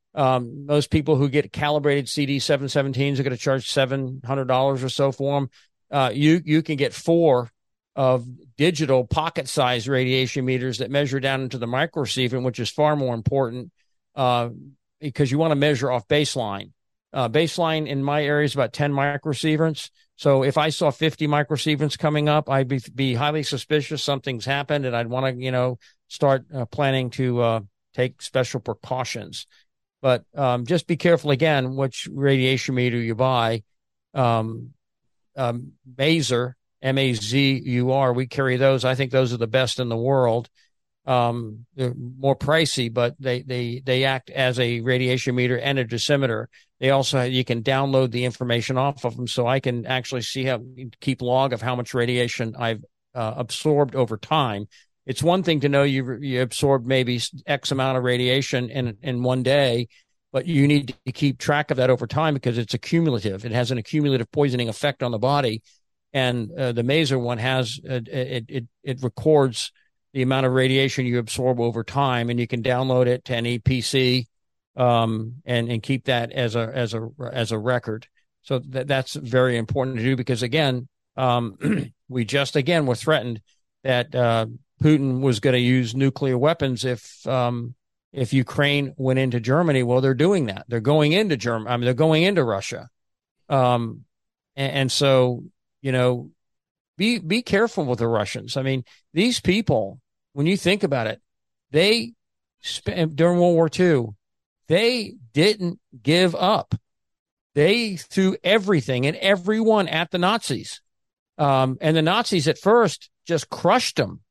Um, most people who get calibrated C D seven seventeens are going to charge seven hundred dollars or so for them. Uh, you, you can get four of digital pocket size radiation meters that measure down into the microsievert, which is far more important, uh, because you want to measure off baseline. Uh, baseline in my area is about ten microsieverts. So if I saw fifty microsieverts coming up, I'd be, be highly suspicious something's happened, and I'd want to, you know, start uh, planning to uh, take special precautions. But um, just be careful, again, which radiation meter you buy. Um, um, Mazur, M A Z U R, we carry those. I think those are the best in the world. Um, they're more pricey, but they, they, they act as a radiation meter and a dosimeter. They also, you can download the information off of them, so I can actually see how, keep log of how much radiation I've uh, absorbed over time. It's one thing to know you you absorbed maybe X amount of radiation in in one day, but you need to keep track of that over time because it's accumulative. It has an accumulative poisoning effect on the body, and uh, the Mazur one has uh, it it it records the amount of radiation you absorb over time, and you can download it to any P C, um, and and keep that as a as a as a record. So that that's very important to do because again, um, we just again were threatened that uh, Putin was going to use nuclear weapons if um, if Ukraine went into Germany. Well, they're doing that. They're going into Germany. I mean, they're going into Russia, um, and, and so you know. Be be careful with the Russians. I mean, these people, when you think about it, they spent during World War Two, they didn't give up. They threw everything and everyone at the Nazis. Um, and the Nazis at first just crushed them.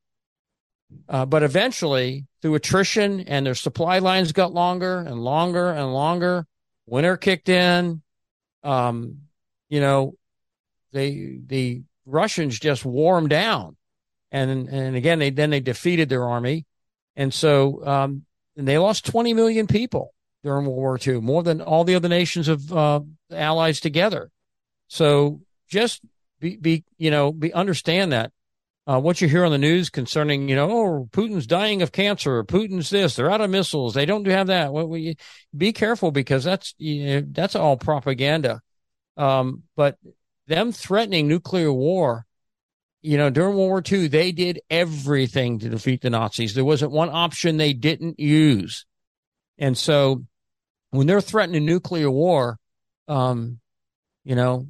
Uh, but eventually, through attrition and their supply lines got longer and longer and longer, winter kicked in. Um, you know, they the Russians just wore them down, and and again they then they defeated their army, and so um, and they lost twenty million people during World War Two, more than all the other nations of uh, allies together. So just be be you know be understand that uh, what you hear on the news concerning you know oh Putin's dying of cancer, or Putin's this, they're out of missiles, they don't have that. Well, we, be careful because that's you know, that's all propaganda. Um, but them threatening nuclear war, you know, during World War Two, they did everything to defeat the Nazis. There wasn't one option they didn't use. And so when they're threatening nuclear war, um, you know,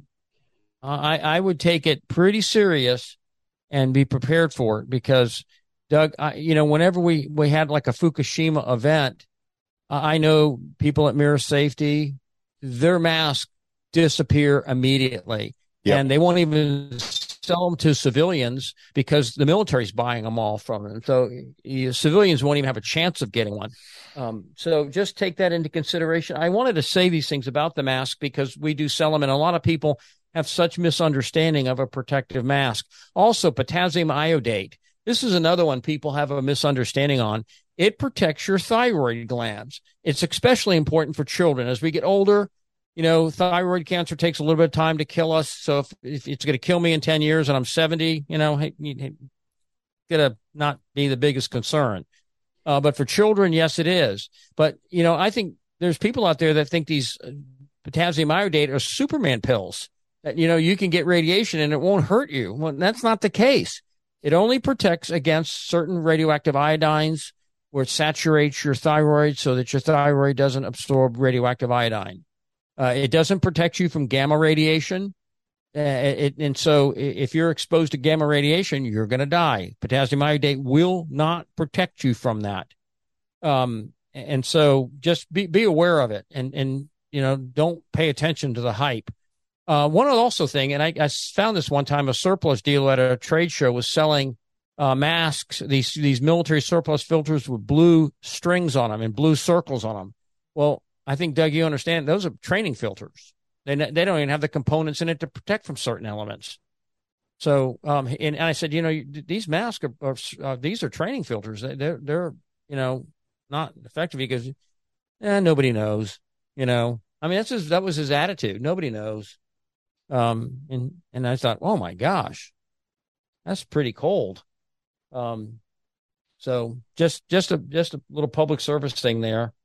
I, I would take it pretty serious and be prepared for it because, Doug, I, you know, whenever we, we had like a Fukushima event, I know people at Mirror Safety, their masks disappear immediately. Yep. And they won't even sell them to civilians because the military's buying them all from them. So you, civilians won't even have a chance of getting one. Um, so just take that into consideration. I wanted to say these things about the mask because we do sell them, and a lot of people have such misunderstanding of a protective mask. Also, potassium iodate. This is another one people have a misunderstanding on. It protects your thyroid glands. It's especially important for children. As we get older, you know, thyroid cancer takes a little bit of time to kill us. So if, if it's going to kill me in ten years and I'm seventy, you know, hey, it's going to not be the biggest concern. Uh, but for children, yes, it is. But, you know, I think there's people out there that think these potassium iodate are Superman pills that, you know, you can get radiation and it won't hurt you. Well, that's not the case. It only protects against certain radioactive iodines where it saturates your thyroid so that your thyroid doesn't absorb radioactive iodine. Uh, it doesn't protect you from gamma radiation. Uh, it, and so if you're exposed to gamma radiation, you're going to die. Potassium iodate will not protect you from that. Um, and so just be, be aware of it and, and, you know, don't pay attention to the hype. Uh, one also thing, and I, I found this one time, a surplus dealer at a trade show was selling uh, masks, these, these military surplus filters with blue strings on them and blue circles on them. Well, I think, Doug, you understand those are training filters. They they don't even have the components in it to protect from certain elements. So, um, and, and I said, you know, these masks are, are uh, these are training filters. They're they're you know not effective because eh, nobody knows. You know, I mean that's his, that was his attitude. Nobody knows. Um, and and I thought, oh my gosh, that's pretty cold. Um, so just just a just a little public service thing there.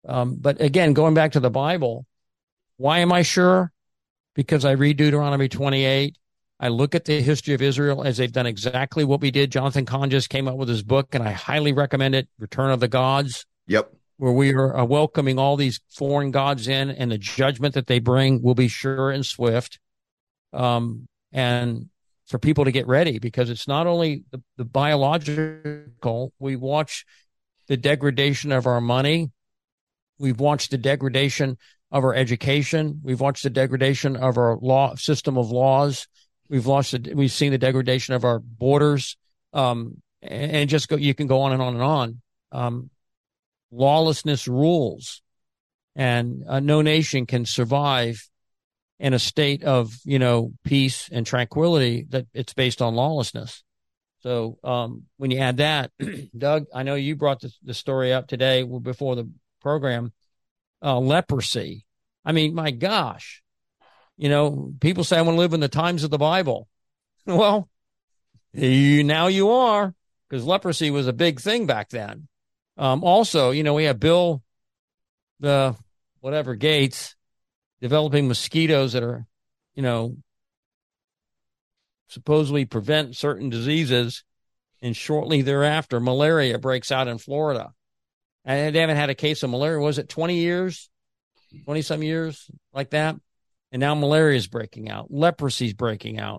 Um, but again, going back to the Bible, why am I sure? Because I read Deuteronomy twenty-eight. I look at the history of Israel as they've done exactly what we did. Jonathan Kahn just came up with his book, and I highly recommend it, Return of the Gods. Yep. Where we are uh, welcoming all these foreign gods in, and the judgment that they bring will be sure and swift. Um, and for people to get ready, because it's not only the, the biological, we watch the degradation of our money. We've watched the degradation of our education. We've watched the degradation of our law system of laws. We've lost the, we've seen the degradation of our borders. Um, and, and just go, you can go on and on and on. Um, lawlessness rules, and uh, no nation can survive in a state of, you know, peace and tranquility that it's based on lawlessness. So um, when you add that, Doug, I know you brought the, the story up today before the program, uh, leprosy. I mean, my gosh, you know, people say I want to live in the times of the Bible. Well, you, now you are, because leprosy was a big thing back then. Um, also, you know, we have Bill, the whatever Gates, developing mosquitoes that are, you know, supposedly prevent certain diseases. And shortly thereafter, malaria breaks out in Florida. And they haven't had a case of malaria. Was it twenty years, twenty some years like that? And now malaria is breaking out. Leprosy is breaking out.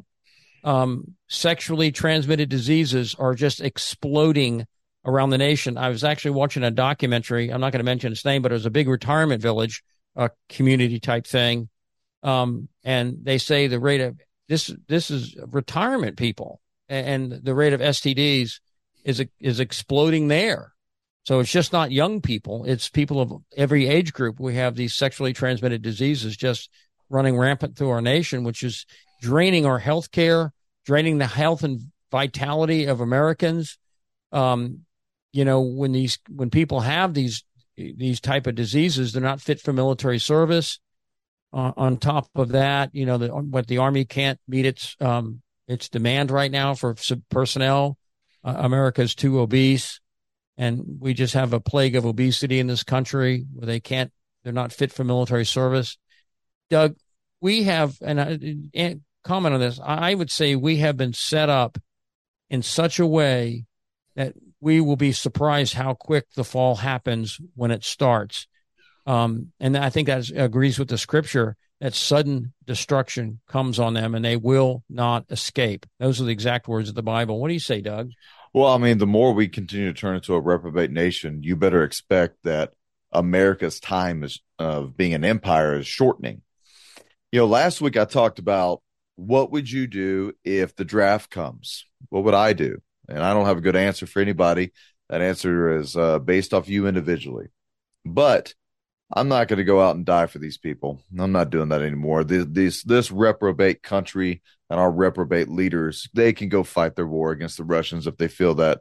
Um, sexually transmitted diseases are just exploding around the nation. I was actually watching a documentary. I'm not going to mention its name, but it was a big retirement village, a community type thing. Um, and they say the rate of this, this is retirement people, and the rate of S T Ds is, is exploding there. So it's just not young people. It's people of every age group. We have these sexually transmitted diseases just running rampant through our nation, which is draining our health care, draining the health and vitality of Americans. Um, you know, when these, when people have these, these type of diseases, they're not fit for military service. Uh, on top of that, you know, the, what the Army can't meet its, um, its demand right now for personnel. Uh, America's too obese, and we just have a plague of obesity in this country where they can't, they're not fit for military service. Doug, we have, and, I, and comment on this, I would say we have been set up in such a way that we will be surprised how quick the fall happens when it starts. Um, and I think that agrees with the scripture that sudden destruction comes on them and they will not escape. Those are the exact words of the Bible. What do you say, Doug? Well, I mean, the more we continue to turn into a reprobate nation, you better expect that America's time is, of being an empire is shortening. You know, last week I talked about what would you do if the draft comes? What would I do? And I don't have a good answer for anybody. That answer is uh, based off you individually. But I'm not going to go out and die for these people. I'm not doing that anymore. This, this, this reprobate country and our reprobate leaders, they can go fight their war against the Russians if they feel that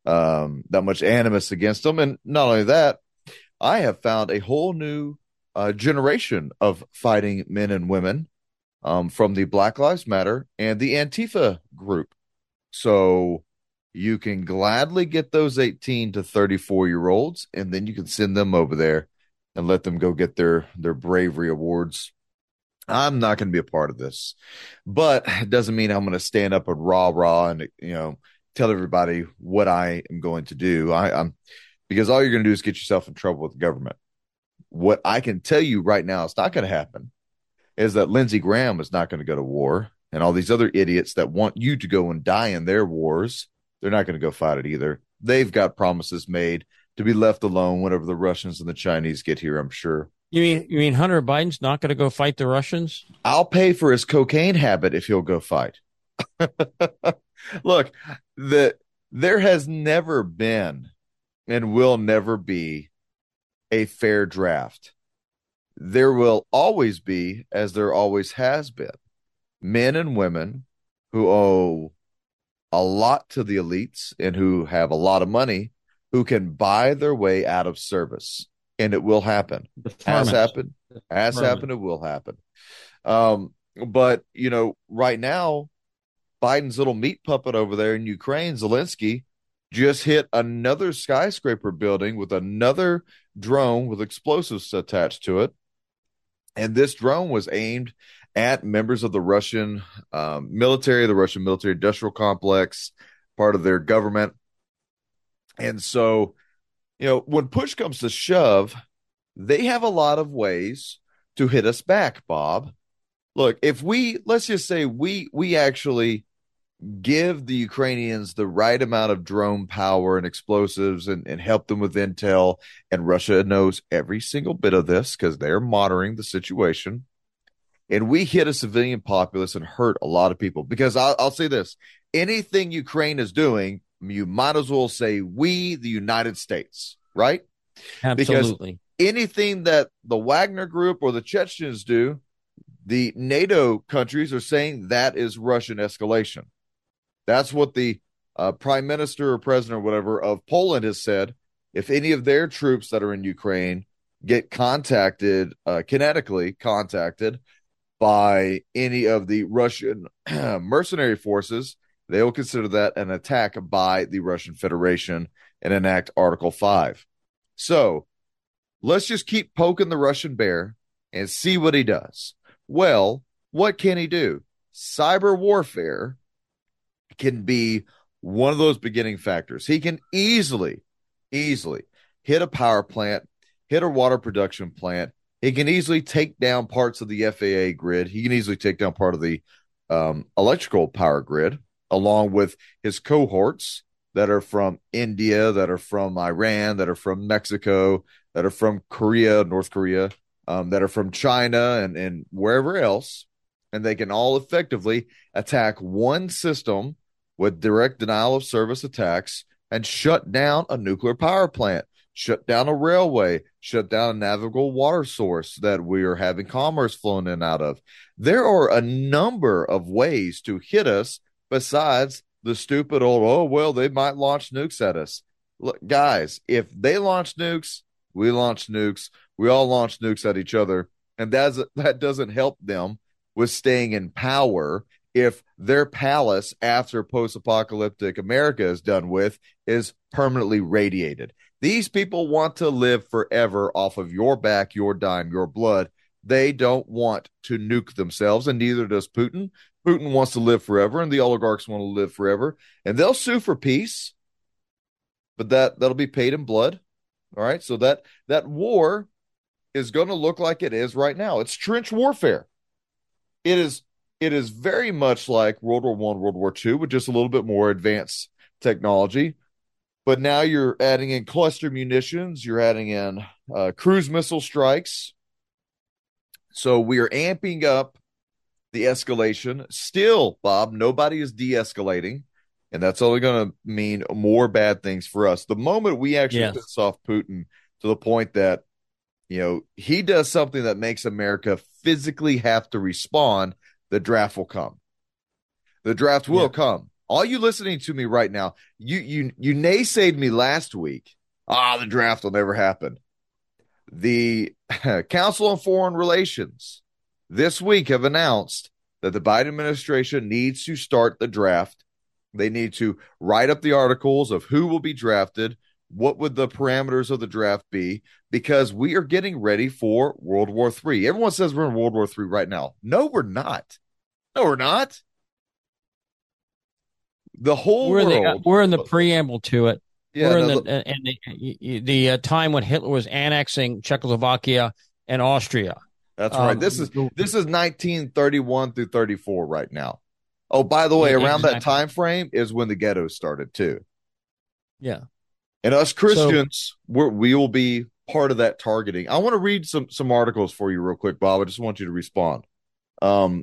um, that much animus against them. And not only that, I have found a whole new uh, generation of fighting men and women um, from the Black Lives Matter and the Antifa group. So you can gladly get those eighteen to thirty-four year olds, and then you can send them over there and let them go get their, their bravery awards. I'm not going to be a part of this, but it doesn't mean I'm going to stand up and rah, rah, and, you know, tell everybody what I am going to do. I, I'm because all you're going to do is get yourself in trouble with the government. What I can tell you right now is not going to happen is that Lindsey Graham is not going to go to war, and all these other idiots that want you to go and die in their wars, they're not going to go fight it either. They've got promises made to be left alone whenever the Russians and the Chinese get here, I'm sure. You mean you mean Hunter Biden's not going to go fight the Russians? I'll pay for his cocaine habit if he'll go fight. Look, the there has never been and will never be a fair draft. There will always be, as there always has been, men and women who owe a lot to the elites and who have a lot of money who can buy their way out of service. And it will happen. Has happened. Has happened. It will happen. Um, but, you know, right now, Biden's little meat puppet over there in Ukraine, Zelensky, just hit another skyscraper building with another drone with explosives attached to it. And this drone was aimed at members of the Russian um, military, the Russian military industrial complex, part of their government. And so, you know, when push comes to shove, they have a lot of ways to hit us back, Bob. Look, if we, let's just say we we actually give the Ukrainians the right amount of drone power and explosives and, and help them with intel, and Russia knows every single bit of this because they're monitoring the situation, and we hit a civilian populace and hurt a lot of people. Because I'll, I'll say this, anything Ukraine is doing, you might as well say we, the United States, right? Absolutely. Because anything that the Wagner Group or the Chechens do, the NATO countries are saying that is Russian escalation. That's what the uh, prime minister or president or whatever of Poland has said. If any of their troops that are in Ukraine get contacted, uh, kinetically contacted by any of the Russian mercenary forces, they will consider that an attack by the Russian Federation and enact Article five. So let's just keep poking the Russian bear and see what he does. Well, what can he do? Cyber warfare can be one of those beginning factors. He can easily, easily hit a power plant, hit a water production plant. He can easily take down parts of the F A A grid. He can easily take down part of the um, electrical power grid, along with his cohorts that are from India, that are from Iran, that are from Mexico, that are from Korea, North Korea, um, that are from China and, and wherever else. And they can all effectively attack one system with direct denial of service attacks and shut down a nuclear power plant, shut down a railway, shut down a navigable water source that we are having commerce flown in and out of. There are a number of ways to hit us besides the stupid old, oh, well, they might launch nukes at us. Look, guys, if they launch nukes, we launch nukes. We all launch nukes at each other. And that's, that doesn't help them with staying in power if their palace, after post-apocalyptic America is done with, is permanently radiated. These people want to live forever off of your back, your dime, your blood. They don't want to nuke themselves, and neither does Putin. Putin wants to live forever, and the oligarchs want to live forever, and they'll sue for peace, but that, that'll be paid in blood. All right, so that, that war is going to look like it is right now. It's trench warfare. It is it is very much like World War One, World War Two, with just a little bit more advanced technology. But now you're adding in cluster munitions, you're adding in uh, cruise missile strikes. So we are amping up the escalation. Still, Bob, nobody is de-escalating, and that's only going to mean more bad things for us. The moment we actually Yes. piss off Putin to the point that, you know, he does something that makes America physically have to respond, the draft will come. The draft will Yeah. come. All you listening to me right now, you you you naysayed me last week. Ah, the draft will never happen. The Council on Foreign Relations this week have announced that the Biden administration needs to start the draft. They need to write up the articles of who will be drafted, what would the parameters of the draft be, because we are getting ready for World War Three. Everyone says we're in World War Three right now. No, we're not. No, we're not. The whole We're in the, uh, world. we're in the preamble to it. Yeah, we're in no, the, in the, the uh, time when Hitler was annexing Czechoslovakia and Austria. that's right. Um, This is this is nineteen thirty-one through thirty-four right now. Oh, by the way, Yeah, around that exactly. time frame is when the ghettos started too. Yeah. And us Christians, we're, we will be part of that targeting. I want to read some some articles for you real quick, Bob. I just want you to respond. Um,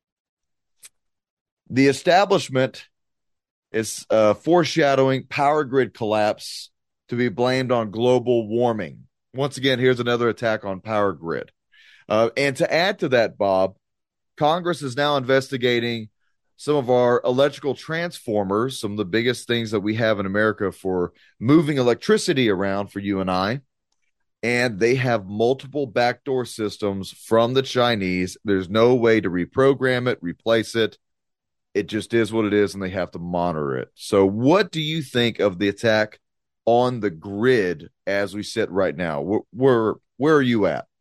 the establishment is uh, foreshadowing power grid collapse to be blamed on global warming. Once again, here's another attack on power grid. Uh, and to add to that, Bob, Congress is now investigating some of our electrical transformers, some of the biggest things that we have in America for moving electricity around for you and I. And they have multiple backdoor systems from the Chinese. There's no way to reprogram it, replace it. It just is what it is, and they have to monitor it. So what do you think of the attack on the grid as we sit right now? Where where, where are you at?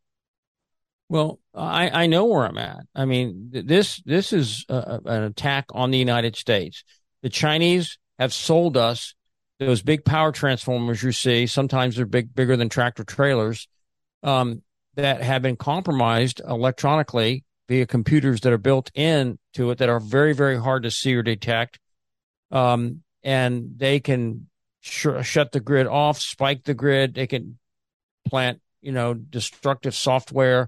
Well, I, I know where I'm at. I mean, th- this this is a, an attack on the United States. The Chinese have sold us those big power transformers you see. Sometimes they're big, bigger than tractor trailers, um, that have been compromised electronically via computers that are built into it that are very, very hard to see or detect. Um, and they can sh- shut the grid off, spike the grid. They can plant, you know, destructive software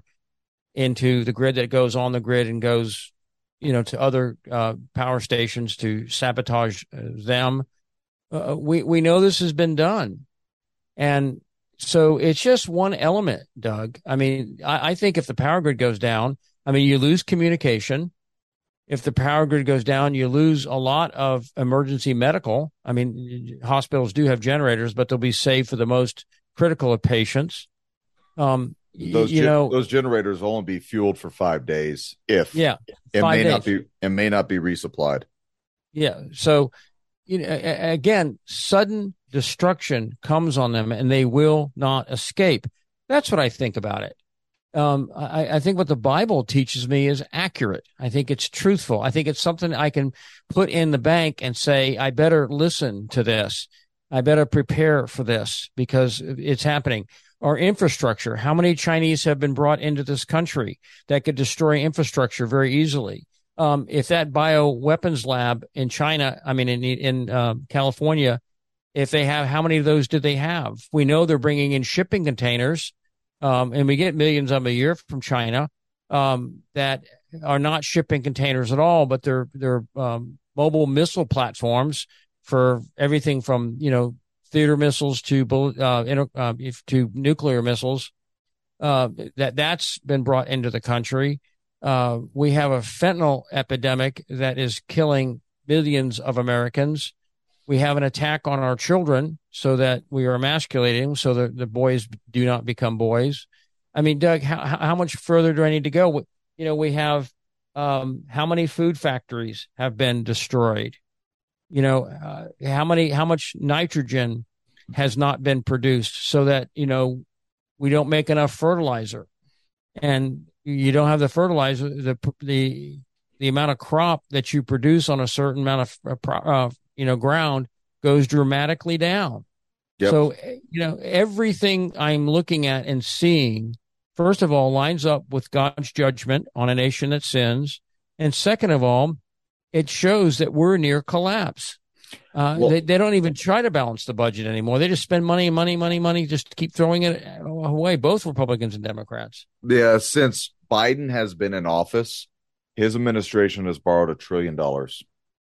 into the grid that goes on the grid and goes, you know, to other uh, power stations to sabotage uh, them. Uh, we we know this has been done, and so it's just one element, Doug. I mean, I, I think if the power grid goes down, I mean, you lose communication. If the power grid goes down, you lose a lot of emergency medical. I mean, hospitals do have generators, but they'll be saved for the most critical of patients. Um, Those you gen- know, those generators will only be fueled for five days, if yeah, it five may days. not be it may not be resupplied. Yeah. So, you know, again, sudden destruction comes on them and they will not escape. That's what I think about it. Um, I, I think what the Bible teaches me is accurate. I think it's truthful. I think it's something I can put in the bank and say, I better listen to this. I better prepare for this because it's happening. Our infrastructure, how many Chinese have been brought into this country that could destroy infrastructure very easily? Um, if that bioweapons lab in China, I mean, in, in uh, California, if they have, how many of those do they have? We know they're bringing in shipping containers, um, and we get millions of them a year from China, um, that are not shipping containers at all, but they're, they're, um, mobile missile platforms for everything from, you know, theater missiles to, uh, inter, uh, to nuclear missiles, uh, that that's been brought into the country. Uh, we have a fentanyl epidemic that is killing millions of Americans. We have an attack on our children so that we are emasculating so that the boys do not become boys. I mean, Doug, how, how much further do I need to go? You know, we have, um, how many food factories have been destroyed? You know, uh, how many, how much nitrogen has not been produced so that, you know, we don't make enough fertilizer, and you don't have the fertilizer, the, the, the amount of crop that you produce on a certain amount of, uh, you know, ground goes dramatically down. Yep. So, you know, everything I'm looking at and seeing, first of all, lines up with God's judgment on a nation that sins. And second of all, it shows that we're near collapse. Uh, well, they, they don't even try to balance the budget anymore. They just spend money, money, money, money, just keep throwing it away, both Republicans and Democrats. Yeah, since Biden has been in office, his administration has borrowed a trillion dollars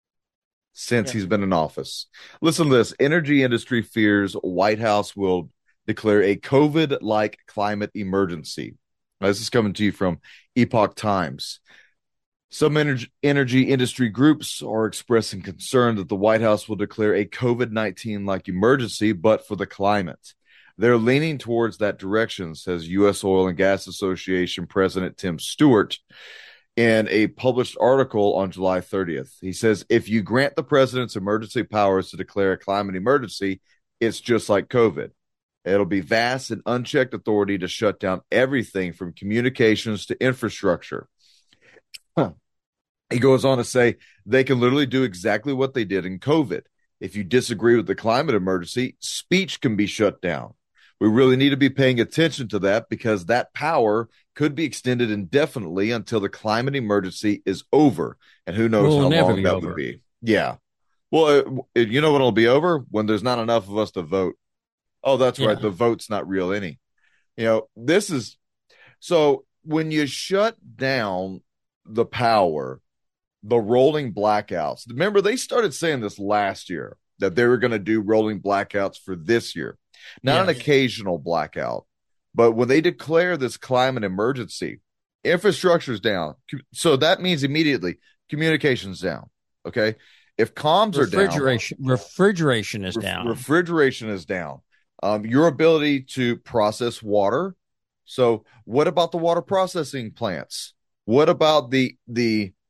since yeah. he's been in office. Listen to this. Energy industry fears White House will declare a COVID-like climate emergency. Now, this is coming to you from Epoch Times. Some energy, energy industry groups are expressing concern that the White House will declare a COVID nineteen-like emergency, but for the climate. They're leaning towards that direction, says U S Oil and Gas Association President Tim Stewart in a published article on July thirtieth. He says, if you grant the president's emergency powers to declare a climate emergency, it's just like COVID. It'll be vast and unchecked authority to shut down everything from communications to infrastructure. Huh. He goes on to say they can literally do exactly what they did in COVID. If you disagree with the climate emergency, speech can be shut down. We really need to be paying attention to that because that power could be extended indefinitely until the climate emergency is over. And who knows Will how long that over. would be. Yeah. Well, it, you know what it'll be over? When there's not enough of us to vote. Oh, that's yeah. right. The vote's not real any. You know, this is so when you shut down the power, the rolling blackouts. Remember, they started saying this last year that they were going to do rolling blackouts for this year, not yes. an occasional blackout. But when they declare this climate emergency, infrastructure's down. So that means immediately communication's down. Okay. If comms are down, refrigeration, refrigeration is ref- down. Refrigeration is down. Um, your ability to process water. So what about the water processing plants? What about the the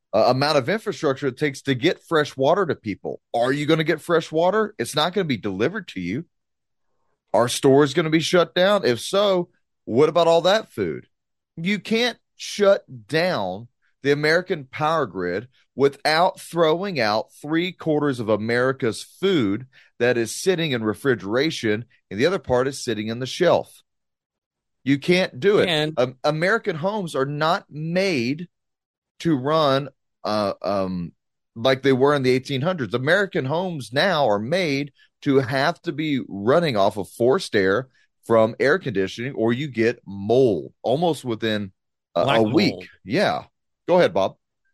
uh, amount of infrastructure it takes to get fresh water to people. Are you going to get fresh water? It's not going to be delivered to you. Are stores going to be shut down? If so, what about all that food? You can't shut down the American power grid without throwing out three quarters of America's food that is sitting in refrigeration, and the other part is sitting in the shelf. You can't do it. And Um, American homes are not made to run uh, um, like they were in the eighteen hundreds. American homes now are made to have to be running off of forced air from air conditioning, or you get mold almost within a, a week. mold. Yeah. Go ahead, Bob.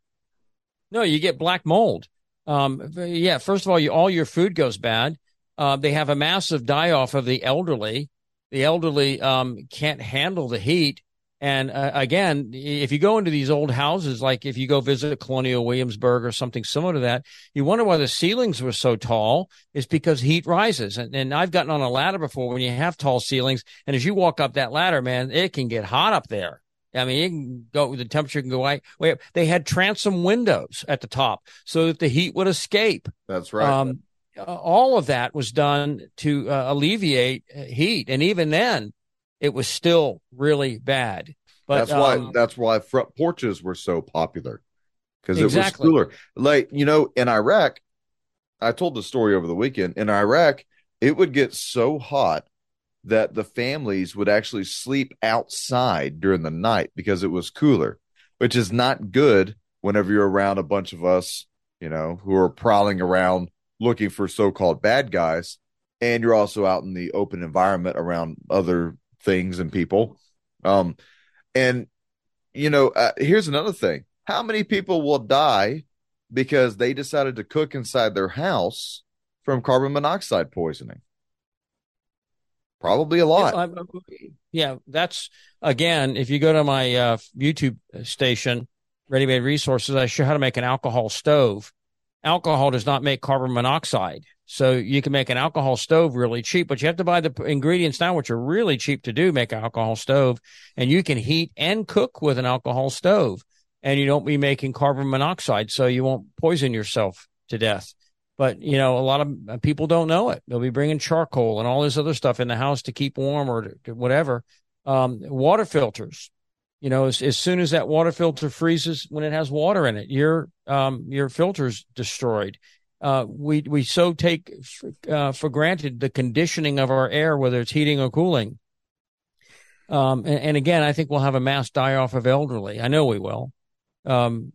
No, you get black mold. Um, yeah, first of all, you, all your food goes bad. Uh, they have a massive die-off of the elderly. The elderly um, can't handle the heat. And uh, again, if you go into these old houses, like if you go visit Colonial Williamsburg or something similar to that, you wonder why the ceilings were so tall. It's because heat rises. And, and I've gotten on a ladder before when you have tall ceilings. And as you walk up that ladder, man, it can get hot up there. I mean, you can go, the temperature can go way, way up. They had transom windows at the top so that the heat would escape. That's right. Um, all of that was done to uh, alleviate heat. And even then, it was still really bad. But that's why um, that's why front porches were so popular, because exactly. it was cooler. Like, you know, in Iraq, I told the story over the weekend. In Iraq, it would get so hot that the families would actually sleep outside during the night because it was cooler, which is not good whenever you're around a bunch of us, you know, who are prowling around looking for so-called bad guys. And you're also out in the open environment around other things and people. Um, and, you know, uh, here's another thing. How many people will die because they decided to cook inside their house from carbon monoxide poisoning? Probably a lot. Yeah, that's, again, if you go to my uh, YouTube station, Ready Made Resources, I show how to make an alcohol stove. Alcohol does not make carbon monoxide. So you can make an alcohol stove really cheap, but you have to buy the ingredients now, which are really cheap to do, make an alcohol stove. And you can heat and cook with an alcohol stove. And you don't be making carbon monoxide, so you won't poison yourself to death. But, you know, a lot of people don't know it. They'll be bringing charcoal and all this other stuff in the house to keep warm or to, to whatever. Um, water filters, you know, as, as soon as that water filter freezes, when it has water in it, your um, your filter's destroyed. Uh, we we so take uh, for granted the conditioning of our air, whether it's heating or cooling. Um, and, and again, I think we'll have a mass die-off of elderly. I know we will. Um,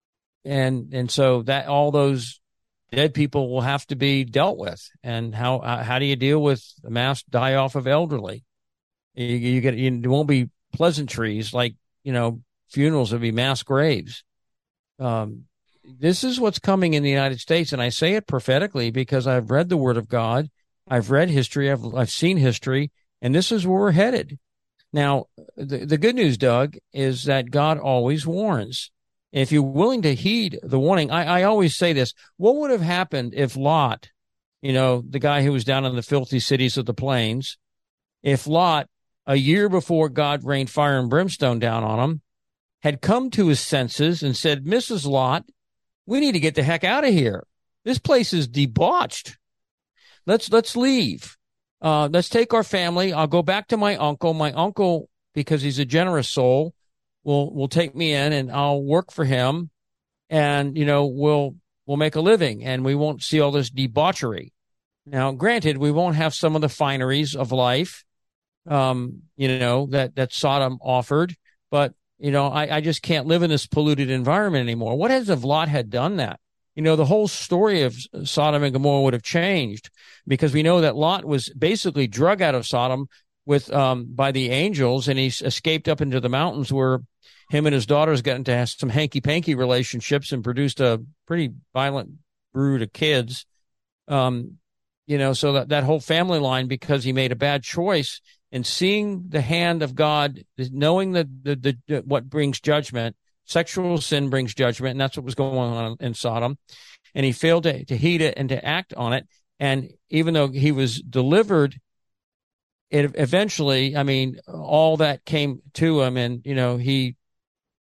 and and so that all those dead people will have to be dealt with. And how uh, how do you deal with the mass die off of elderly? You, you get you, there won't be pleasantries like, you know, funerals will be mass graves. Um, this is what's coming in the United States, and I say it prophetically because I've read the Word of God, I've read history, I've I've seen history, and this is where we're headed. Now, the the good news, Doug, is that God always warns. If you're willing to heed the warning, I, I always say this, what would have happened if Lot, you know, the guy who was down in the filthy cities of the plains, if Lot, a year before God rained fire and brimstone down on him, had come to his senses and said, Missus Lot, we need to get the heck out of here. This place is debauched. Let's let's leave. Uh, let's take our family. I'll go back to my uncle. My uncle, because he's a generous soul, will will take me in and I'll work for him, and, you know, we'll we'll make a living and we won't see all this debauchery. Now, granted, we won't have some of the fineries of life, um, you know, that, that Sodom offered, but, you know, I, I just can't live in this polluted environment anymore. What has if Lot had done that? You know, the whole story of Sodom and Gomorrah would have changed, because we know that Lot was basically drug out of Sodom with um, by the angels, and he escaped up into the mountains where him and his daughters got into have some hanky-panky relationships and produced a pretty violent brood of kids. Um, you know, so that, that whole family line, because he made a bad choice, and seeing the hand of God, knowing that the, the, the what brings judgment, sexual sin brings judgment, and that's what was going on in Sodom. And he failed to, to heed it and to act on it. And even though he was delivered, it eventually, I mean, all that came to him, and, you know, he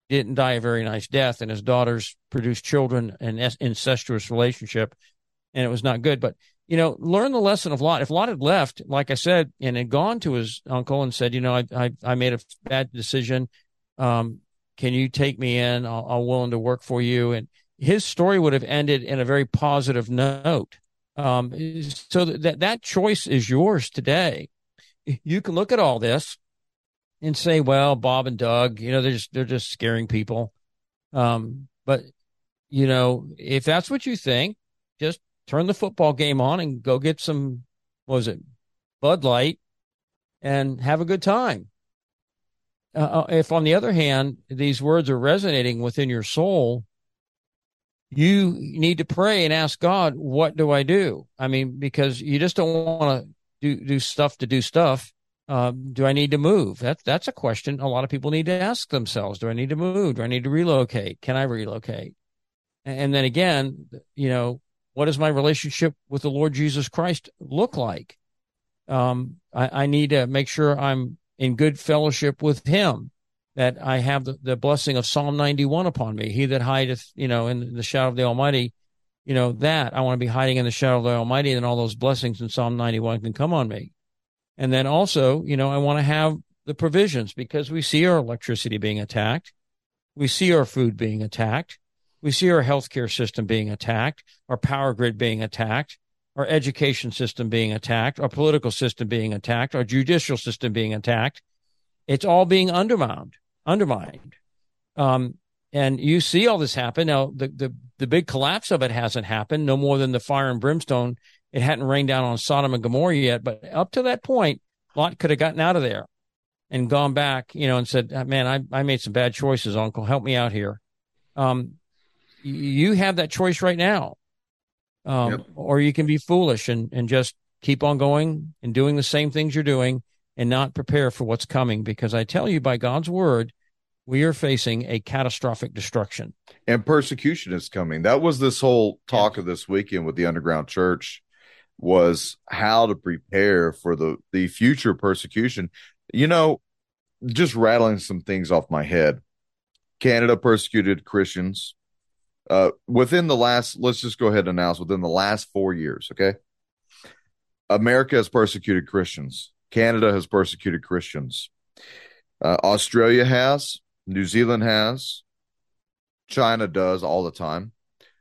didn't die a very nice death, and his daughters produced children in an incestuous relationship, and it was not good. But, you know, learn the lesson of Lot. If Lot had left, like I said, and had gone to his uncle and said, you know, I I, I made a bad decision. Um, can you take me in? I'll, I'm willing to work for you. And his story would have ended in a very positive note. Um, so that that choice is yours today. You can look at all this and say, well, Bob and Doug, you know, they're just, they're just scaring people. Um, but, you know, if that's what you think, just turn the football game on and go get some, what was it, Bud Light, and have a good time. Uh, if, on the other hand, these words are resonating within your soul, you need to pray and ask God, what do I do? I mean, because you just don't want to do, do stuff to do stuff. Um, do I need to move? That's that's a question a lot of people need to ask themselves. Do I need to move? Do I need to relocate? Can I relocate? And then again, you know, what does my relationship with the Lord Jesus Christ look like? Um, I, I need to make sure I'm in good fellowship with him, that I have the, the blessing of Psalm ninety-one upon me. He that hideth, you know, in the shadow of the Almighty, you know, that I want to be hiding in the shadow of the Almighty, and all those blessings in Psalm ninety-one can come on me. And then also, you know, I want to have the provisions, because we see our electricity being attacked. We see our food being attacked. We see our healthcare system being attacked, our power grid being attacked, our education system being attacked, our political system being attacked, our judicial system being attacked. It's all being undermined, undermined. Um, and you see all this happen. Now, the, the, the big collapse of it hasn't happened, no more than the fire and brimstone. It hadn't rained down on Sodom and Gomorrah yet, but up to that point, Lot could have gotten out of there and gone back, you know, and said, man, I, I made some bad choices, Uncle. Help me out here. Um, you have that choice right now. Um, yep. Or you can be foolish and, and just keep on going and doing the same things you're doing and not prepare for what's coming. Because I tell you, by God's word, we are facing a catastrophic destruction. And persecution is coming. That was this whole talk of this weekend with the underground church, was how to prepare for the, the future persecution. You know, just rattling some things off my head. Canada persecuted Christians. Uh, within the last, let's just go ahead and announce, within the last four years, okay? America has persecuted Christians. Canada has persecuted Christians. Uh, Australia has. New Zealand has. China does all the time.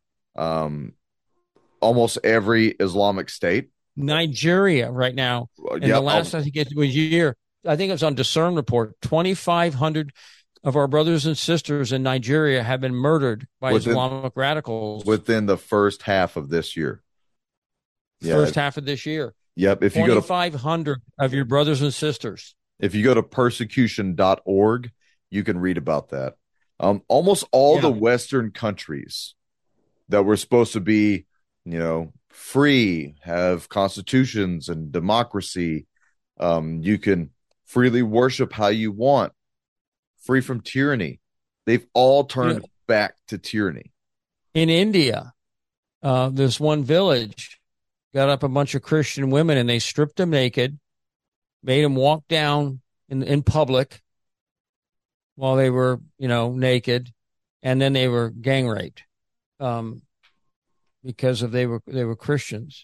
Um, almost every Islamic state. Nigeria right now. In yep, the last, I'll, I think it was year, I think it was on Discern Report, twenty-five hundred of our brothers and sisters in Nigeria have been murdered by within, Islamic radicals. Within the first half of this year. First yeah. half of this year. Yep. If you go to twenty-five hundred of your brothers and sisters. If you go to persecution dot org, you can read about that. Um, almost all yeah. the Western countries that were supposed to be, you know, free, have constitutions and democracy. Um, you can freely worship how you want, free from tyranny. They've all turned yeah. back to tyranny. In India, uh, this one village got up a bunch of Christian women and they stripped them naked, made them walk down in, in public while they were, you know, naked, and then they were gang raped um, because of they were they were Christians.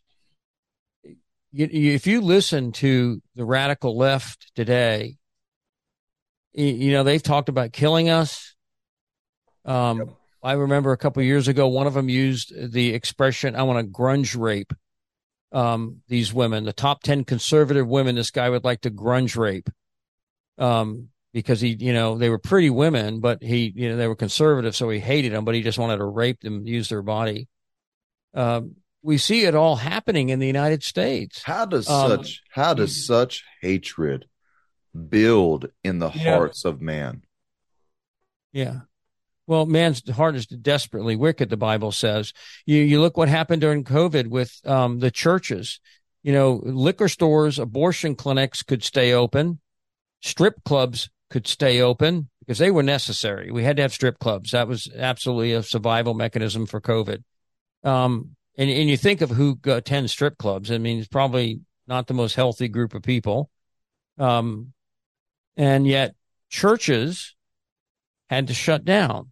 You, you, if you listen to the radical left today, you, you know, they've talked about killing us. Um, yep. I remember a couple of years ago, one of them used the expression, I want to grunge rape um, these women, the top ten conservative women this guy would like to grunge rape. Um, because he, you know, they were pretty women, but he, you know, they were conservative, so he hated them, but he just wanted to rape them, use their body. Um, we see it all happening in the United States. How does um, such, how does such hatred build in the yeah. hearts of man? Yeah. Well, man's heart is desperately wicked, the Bible says. You you look what happened during COVID with um, the churches. You know, liquor stores, abortion clinics could stay open. Strip clubs could stay open because they were necessary. We had to have strip clubs. That was absolutely a survival mechanism for COVID. Um, and, and you think of who attends strip clubs. I mean, it's probably not the most healthy group of people. Um, and yet churches had to shut down.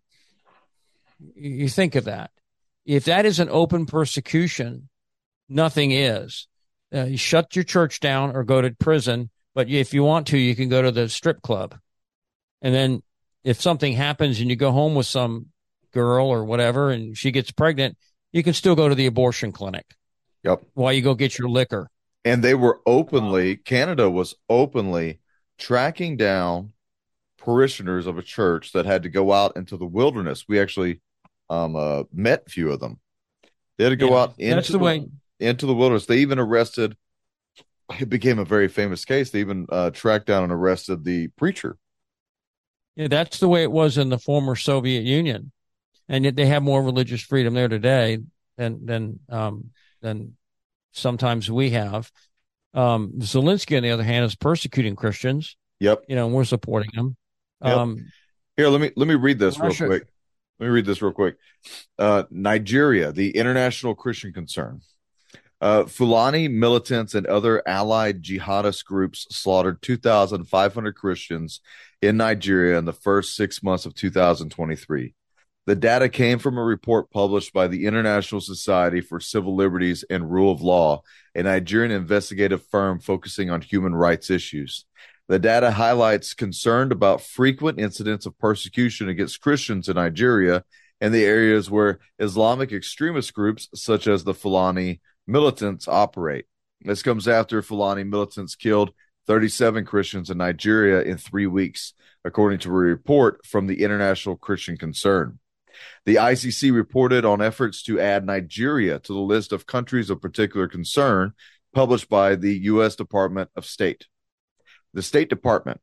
You think of that. If that is an open persecution, nothing is. Uh, you shut your church down or go to prison, but if you want to, you can go to the strip club. And then if something happens and you go home with some girl or whatever and she gets pregnant, you can still go to the abortion clinic. Yep. While you go get your liquor. And they were openly, Canada was openly tracking down parishioners of a church that had to go out into the wilderness. We actually um, uh, met a few of them. They had to go yeah, out into that's the, the way. into the wilderness. They even arrested, it became a very famous case. They even uh, tracked down and arrested the preacher. Yeah, that's the way it was in the former Soviet Union. And yet they have more religious freedom there today than, than, um, than sometimes we have. Um, Zelensky, on the other hand, is persecuting Christians. Yep. You know, and we're supporting him. Yep. Um, Here, let me let me read this Russia, real quick. Let me read this real quick. Uh, Nigeria, the international Christian concern. Uh, Fulani militants and other allied jihadist groups slaughtered two thousand five hundred Christians in Nigeria in the first six months of two thousand twenty-three. The data came from a report published by the International Society for Civil Liberties and Rule of Law, a Nigerian investigative firm focusing on human rights issues. The data highlights concern about frequent incidents of persecution against Christians in Nigeria and the areas where Islamic extremist groups such as the Fulani militants operate. This comes after Fulani militants killed thirty-seven Christians in Nigeria in three weeks, according to a report from the International Christian Concern. The I C C reported on efforts to add Nigeria to the list of countries of particular concern published by the U S Department of State. The State Department,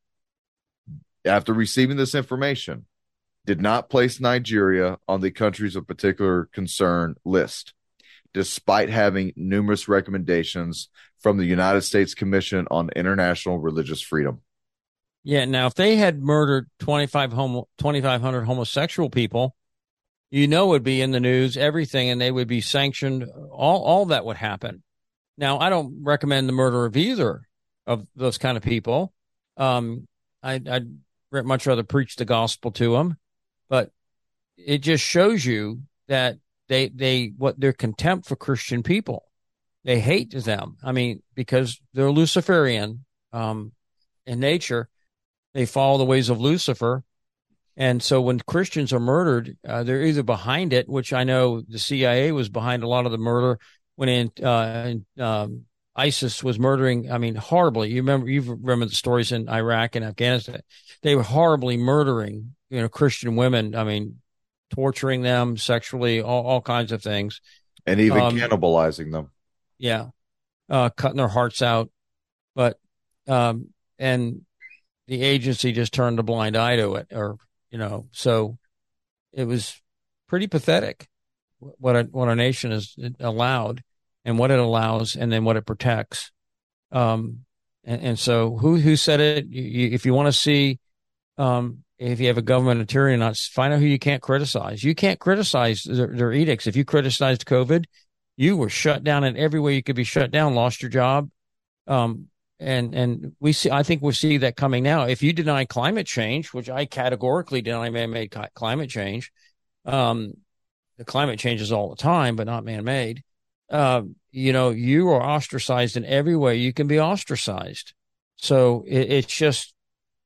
after receiving this information, did not place Nigeria on the countries of particular concern list, despite having numerous recommendations from the United States Commission on International Religious Freedom. Yeah, now if they had murdered twenty-five homo, twenty-five hundred homosexual people, you know, it would be in the news, everything, and they would be sanctioned. All, all that would happen. Now, I don't recommend the murder of either of those kind of people. Um, I, I'd much rather preach the gospel to them, but it just shows you that they, they, what their contempt for Christian people, they hate them. I mean, because they're Luciferian, um, in nature, they follow the ways of Lucifer. And so when Christians are murdered, uh, they're either behind it, which I know the C I A was behind a lot of the murder when in, uh, um, ISIS was murdering, I mean, horribly. You remember, you remember the stories in Iraq and Afghanistan. They were horribly murdering, you know, Christian women. I mean, torturing them sexually, all, all kinds of things. And even um, cannibalizing them. Yeah. Uh, cutting their hearts out. But, um, and the agency just turned a blind eye to it, or, you know, so it was pretty pathetic what a, what our nation has allowed. And what it allows, and then what it protects. Um, and, and so who, who said it? You, you, if you want to see, um, if you have a government attorney or not, find out who you can't criticize. You can't criticize their, their edicts. If you criticized COVID, you were shut down in every way you could be shut down, lost your job. Um, and, and we see, I think we'll see that coming now. If you deny climate change, which I categorically deny man-made climate change, um, the climate changes all the time, but not man-made. Uh, you know, you are ostracized in every way you can be ostracized. So it, it's just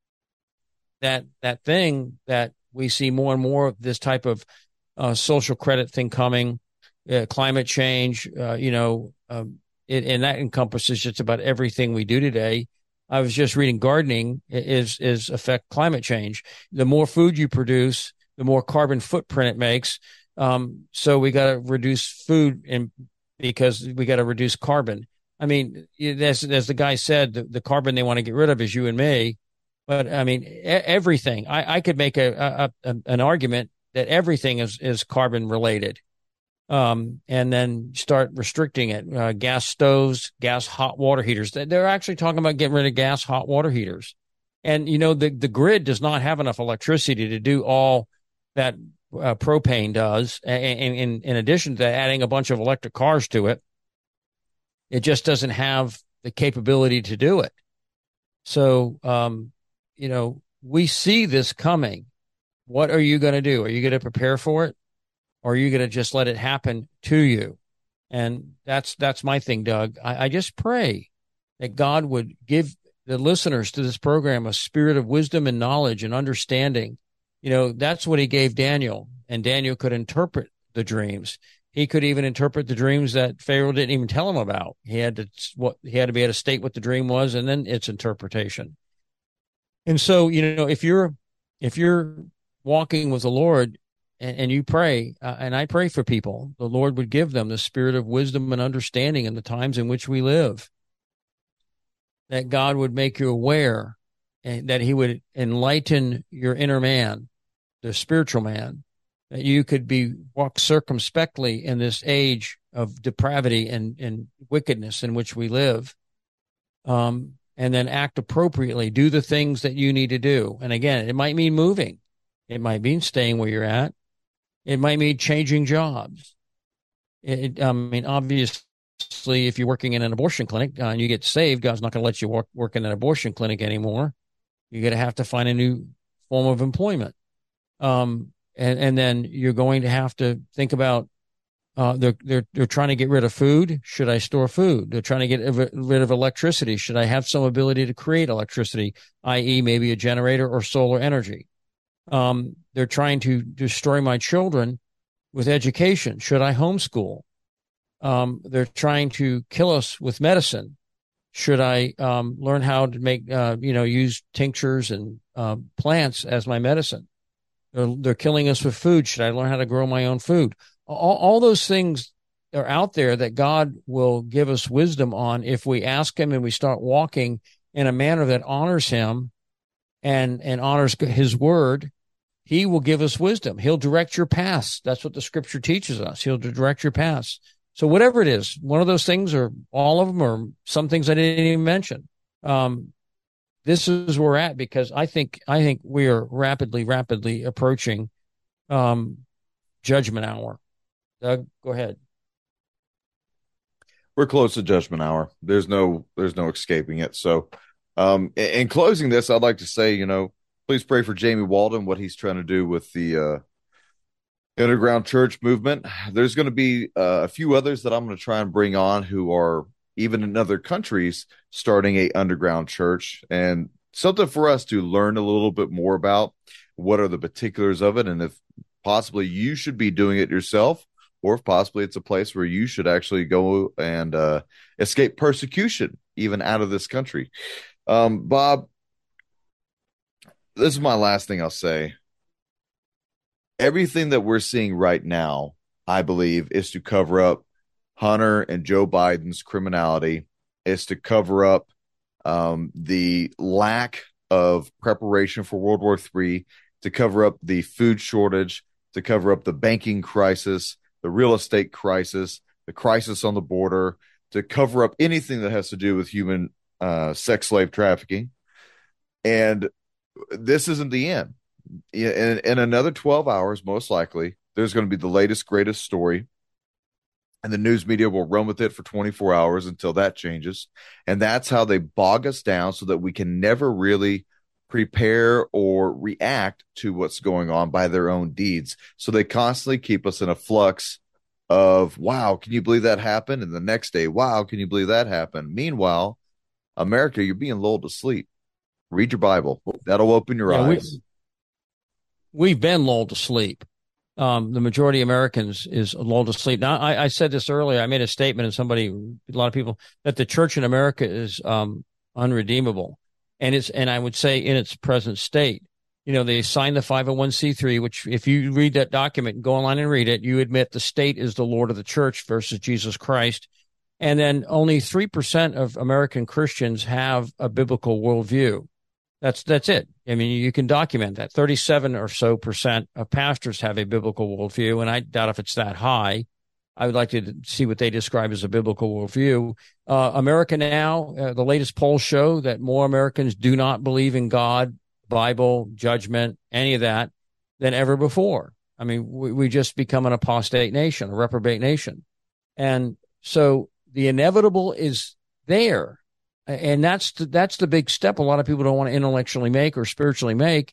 that that thing that we see more and more of this type of uh, social credit thing coming, uh, climate change, uh, you know, um, it, and that encompasses just about everything we do today. I was just reading gardening is is affect climate change. The more food you produce, the more carbon footprint it makes. Um, so we got to reduce food and because we got to reduce carbon. I mean, as, as the guy said, the, the carbon they want to get rid of is you and me. But I mean, e- everything. I, I could make a, a, a an argument that everything is, is carbon related, um, and then start restricting it. Uh, gas stoves, gas hot water heaters. They're actually talking about getting rid of gas hot water heaters. And you know, the the grid does not have enough electricity to do all that Uh, propane does, and in, in addition to adding a bunch of electric cars to it, it just doesn't have the capability to do it. So, um, you know, we see this coming, What are you going to do? Are you going to prepare for it, or are you going to just let it happen to you? And that's that's my thing, Doug. I, I just pray that God would give the listeners to this program a spirit of wisdom and knowledge and understanding. You know, that's what he gave Daniel, and Daniel could interpret the dreams. He could even interpret the dreams that Pharaoh didn't even tell him about. He had to what he had to be able to state what the dream was, and then its interpretation. And so, you know, if you're if you're walking with the Lord and, and you pray, uh, and I pray for people, the Lord would give them the spirit of wisdom and understanding in the times in which we live. That God would make you aware, and that he would enlighten your inner man, the spiritual man, that you could be walk circumspectly in this age of depravity and, and wickedness in which we live. Um, and then act appropriately, do the things that you need to do. And again, it might mean moving. It might mean staying where you're at. It might mean changing jobs. It, I mean, obviously, if you're working in an abortion clinic uh, and you get saved, God's not going to let you work, work in an abortion clinic anymore. You're going to have to find a new form of employment. Um, and, and then you're going to have to think about, uh, they're, they're, they're trying to get rid of food. Should I store food? They're trying to get rid of electricity. Should I have some ability to create electricity, that is maybe a generator or solar energy? Um, they're trying to destroy my children with education. Should I homeschool? Um, they're trying to kill us with medicine. Should I um, learn how to make, uh, you know, use tinctures and uh, plants as my medicine? They're, they're killing us with food. Should I learn how to grow my own food? All, all those things are out there that God will give us wisdom on if we ask him and we start walking in a manner that honors him and, and honors his word. He will give us wisdom. He'll direct your paths. That's what the scripture teaches us. He'll direct your paths. So whatever it is, one of those things or all of them or some things I didn't even mention, um, this is where we're at, because I think I think we are rapidly, rapidly approaching um, judgment hour. Doug, go ahead. We're close to judgment hour. There's no there's no escaping it. So um, in, in closing this, I'd like to say, you know, please pray for Jamie Walden, what he's trying to do with the uh, underground church movement. There's going to be uh, a few others that I'm going to try and bring on who are even in other countries starting a underground church, and something for us to learn a little bit more about. What are the particulars of it, and if possibly you should be doing it yourself, or if possibly it's a place where you should actually go and uh, escape persecution even out of this country. Um, Bob, this is my last thing I'll say. Everything that we're seeing right now, I believe, is to cover up Hunter and Joe Biden's criminality, is to cover up um, the lack of preparation for World War Three, to cover up the food shortage, to cover up the banking crisis, the real estate crisis, the crisis on the border, to cover up anything that has to do with human uh, sex slave trafficking. And this isn't the end. In, in another twelve hours, most likely, there's going to be the latest, greatest story. And the news media will run with it for twenty-four hours until that changes. And that's how they bog us down so that we can never really prepare or react to what's going on by their own deeds. So they constantly keep us in a flux of, wow, can you believe that happened? And the next day, wow, can you believe that happened? Meanwhile, America, you're being lulled to sleep. Read your Bible. That'll open your yeah, eyes. We, we've been lulled to sleep. Um, the majority of Americans is lulled to sleep. Now, I, I said this earlier. I made a statement, and somebody, a lot of people, that the church in America is um, unredeemable, and it's, and I would say in its present state. You know, they signed the five oh one c three, which, if you read that document, go online and read it, you admit the state is the Lord of the church versus Jesus Christ, and then only three percent of American Christians have a biblical worldview. That's that's it. I mean, you can document that. thirty-seven or so percent of pastors have a biblical worldview, and I doubt if it's that high. I would like to see what they describe as a biblical worldview. Uh, America Now, uh, the latest polls show that more Americans do not believe in God, Bible, judgment, any of that than ever before. I mean, we, we just become an apostate nation, a reprobate nation. And so the inevitable is there. And that's the, that's the big step a lot of people don't want to intellectually make or spiritually make,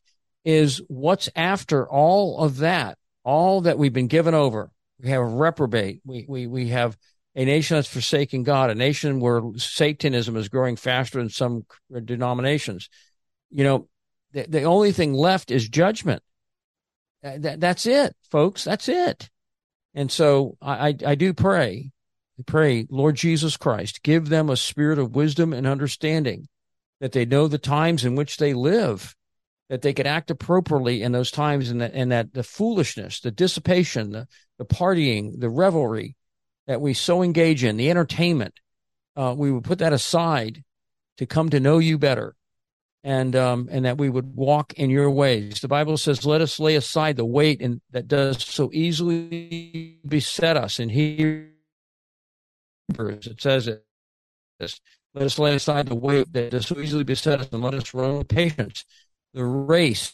is what's after all of that, all that we've been given over. We have a reprobate. We, we, we have a nation that's forsaken God, a nation where Satanism is growing faster in some denominations. You know, the, the only thing left is judgment. That, that's it, folks. That's it. And so I, I, I do pray, I pray, Lord Jesus Christ, give them a spirit of wisdom and understanding, that they know the times in which they live, that they could act appropriately in those times, and that, and that the foolishness, the dissipation, the, the partying, the revelry that we so engage in, the entertainment, uh, we would put that aside to come to know you better, and um, and that we would walk in your ways. The Bible says, let us lay aside the weight and that does so easily beset us. And Hebrews, it says it. Let us lay aside the weight that does so easily beset us, and let us run with patience the race,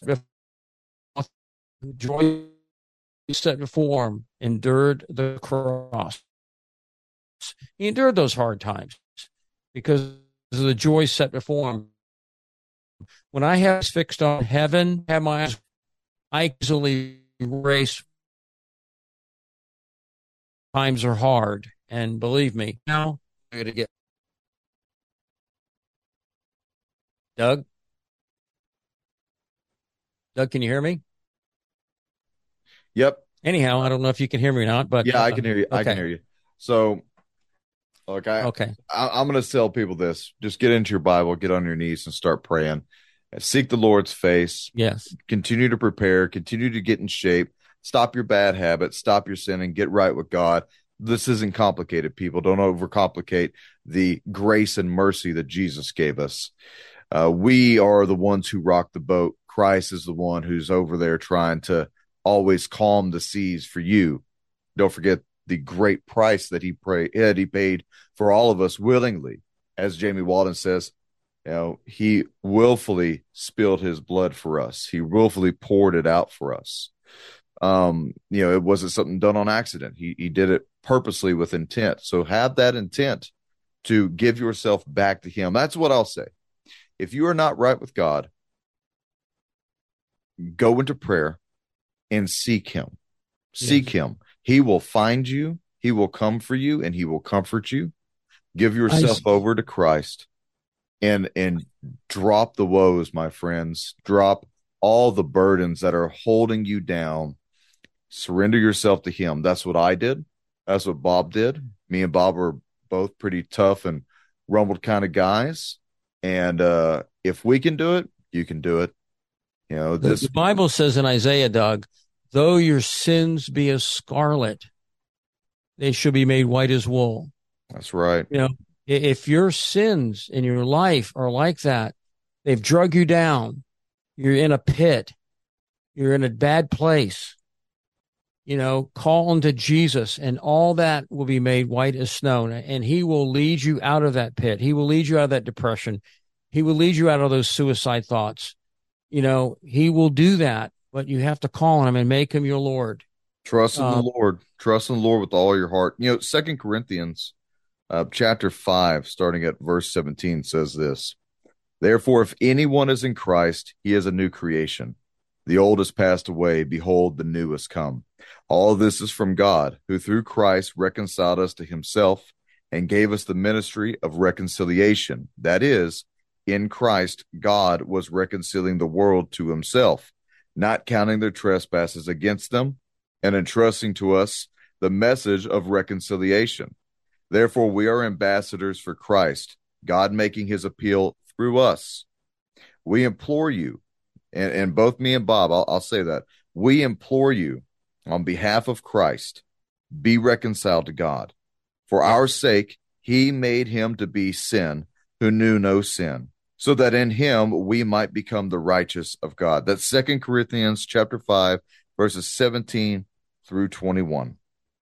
joy set before him, endured the cross. He endured those hard times because of the joy set before him. When I have fixed on heaven, have my eyes, I easily race. Times are hard, and believe me, now I'm going to get. Doug? Doug, can you hear me? Yep. Anyhow, I don't know if you can hear me or not, but yeah, uh, I can hear you. Okay. I can hear you. So, look, I okay. I, I'm going to tell people this: just get into your Bible, get on your knees, and start praying. Seek the Lord's face. Yes. Continue to prepare. Continue to get in shape. Stop your bad habits. Stop your sinning. Get right with God. This isn't complicated, people. Don't overcomplicate the grace and mercy that Jesus gave us. Uh, we are the ones who rock the boat. Christ is the one who's over there trying to always calm the seas for you. Don't forget the great price that he, pray, that he paid for all of us willingly. As Jamie Walden says, you know, he willfully spilled his blood for us. He willfully poured it out for us. Um, you know, it wasn't something done on accident. He, he did it purposely with intent. So have that intent to give yourself back to him. That's what I'll say. If you are not right with God, go into prayer and seek him. Seek yes. him. He will find you. He will come for you, and he will comfort you. Give yourself over to Christ and, and drop the woes, my friends. Drop all the burdens that are holding you down. Surrender yourself to him. That's what I did. That's what Bob did. Me and Bob were both pretty tough and rumbled kind of guys. And uh, if we can do it, you can do it. You know, this the Bible says in Isaiah, Doug, though your sins be as scarlet, they shall be made white as wool. That's right. You know, if your sins in your life are like that, they've drug you down. You're in a pit. You're in a bad place. You know, call unto Jesus, and all that will be made white as snow, and he will lead you out of that pit. He will lead you out of that depression. He will lead you out of those suicide thoughts. You know, he will do that, but you have to call on him and make him your Lord. Trust in um, the Lord. Trust in the Lord with all your heart. You know, Second Corinthians uh, chapter five, starting at verse seventeen, says this: Therefore, if anyone is in Christ, he is a new creation. The old has passed away. Behold, the new has come. All this is from God, who through Christ reconciled us to himself and gave us the ministry of reconciliation. That is, in Christ, God was reconciling the world to himself, not counting their trespasses against them, and entrusting to us the message of reconciliation. Therefore, we are ambassadors for Christ, God making his appeal through us. We implore you, and, and both me and Bob, I'll, I'll say that, we implore you on behalf of Christ, be reconciled to God. For our sake, he made him to be sin who knew no sin, so that in him we might become the righteous of God. That's Second Corinthians chapter five, verses seventeen through twenty-one.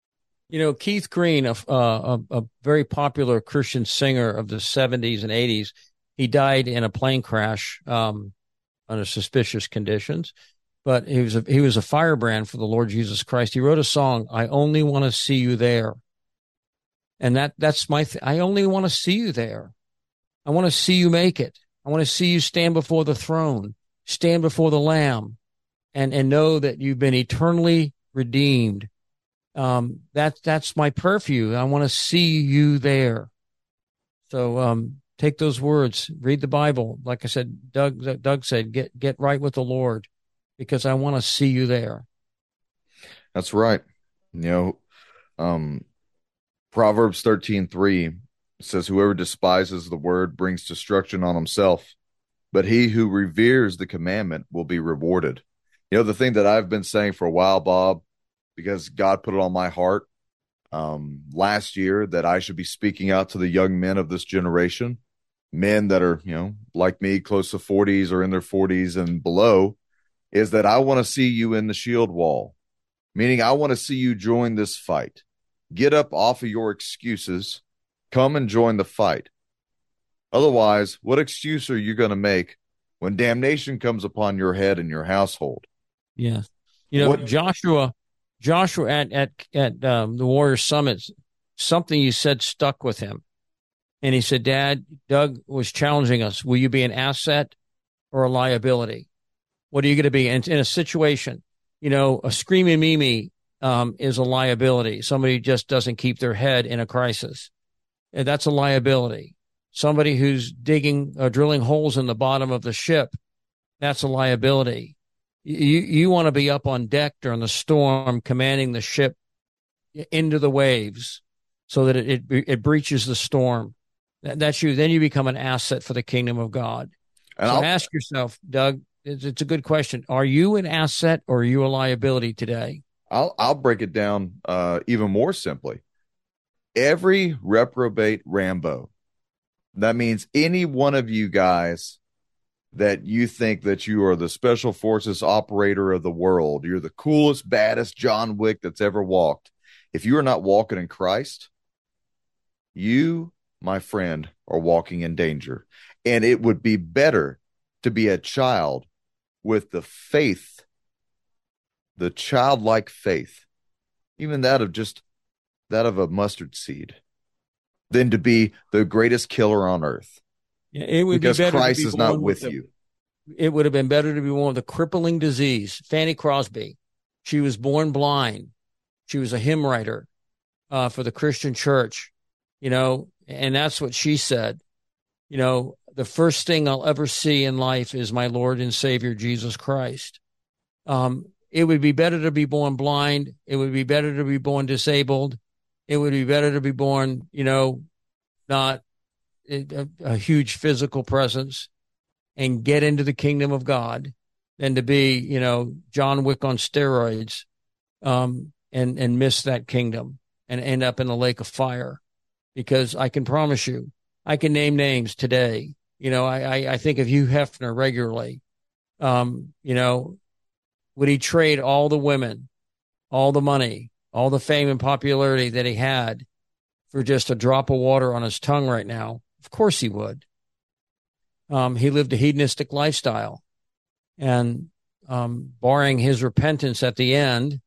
You know, Keith Green, a, a, a very popular Christian singer of the seventies and eighties, he died in a plane crash um, under suspicious conditions. But he was a, he was a firebrand for the Lord Jesus Christ. He wrote a song, I Only Want to See You There. And that that's my, th- I only want to see you there. I want to see you make it. I want to see you stand before the throne, stand before the Lamb. and, and know that you've been eternally redeemed. Um, that, that's my prayer for you. I want to see you there. So, um, take those words, read the Bible. Like I said, Doug, Doug said, get, get right with the Lord, because I want to see you there. That's right. You know, um, Proverbs thirteen three says, whoever despises the word brings destruction on himself, but he who reveres the commandment will be rewarded. You know, the thing that I've been saying for a while, Bob, because God put it on my heart um, last year, that I should be speaking out to the young men of this generation, men that are, you know, like me, close to forties or in their forties and below, is that I want to see you in the shield wall, meaning I want to see you join this fight. Get up off of your excuses. Come and join the fight. Otherwise, what excuse are you going to make when damnation comes upon your head and your household? Yeah. You know, what? Joshua, Joshua at, at, at um, the Warrior Summit, something you said stuck with him. And he said, Dad, Doug was challenging us. Will you be an asset or a liability? What are you going to be? And in a situation, you know, a screaming Mimi um, is a liability. Somebody just doesn't keep their head in a crisis. And that's a liability. Somebody who's digging, uh, drilling holes in the bottom of the ship, that's a liability. You, you want to be up on deck during the storm, commanding the ship into the waves so that it, it, it breaches the storm. That, that's you. Then you become an asset for the kingdom of God. And so I'll ask yourself, Doug, it's, it's a good question. Are you an asset or are you a liability today? I'll, I'll break it down uh, even more simply. Every reprobate Rambo, that means any one of you guys that you think that you are the special forces operator of the world, you're the coolest, baddest John Wick that's ever walked. If you are not walking in Christ, you, my friend, are walking in danger. And it would be better to be a child with the faith, the childlike faith, even that of just that of a mustard seed, than to be the greatest killer on earth. Yeah, it would because be better Christ to be is not with the, you. It would have been better to be born with a crippling disease. Fanny Crosby, she was born blind. She was a hymn writer uh, for the Christian church, you know, and that's what she said. You know, the first thing I'll ever see in life is my Lord and Savior, Jesus Christ. Um, it would be better to be born blind. It would be better to be born disabled. It would be better to be born, you know, not a, a huge physical presence and get into the kingdom of God than to be, you know, John Wick on steroids um, and, and miss that kingdom and end up in the lake of fire. Because I can promise you, I can name names today. You know, I, I, I think of Hugh Hefner regularly. Um, you know, would he trade all the women, all the money, all the fame and popularity that he had for just a drop of water on his tongue right now? Of course he would. Um, he lived a hedonistic lifestyle. And um, barring his repentance at the end,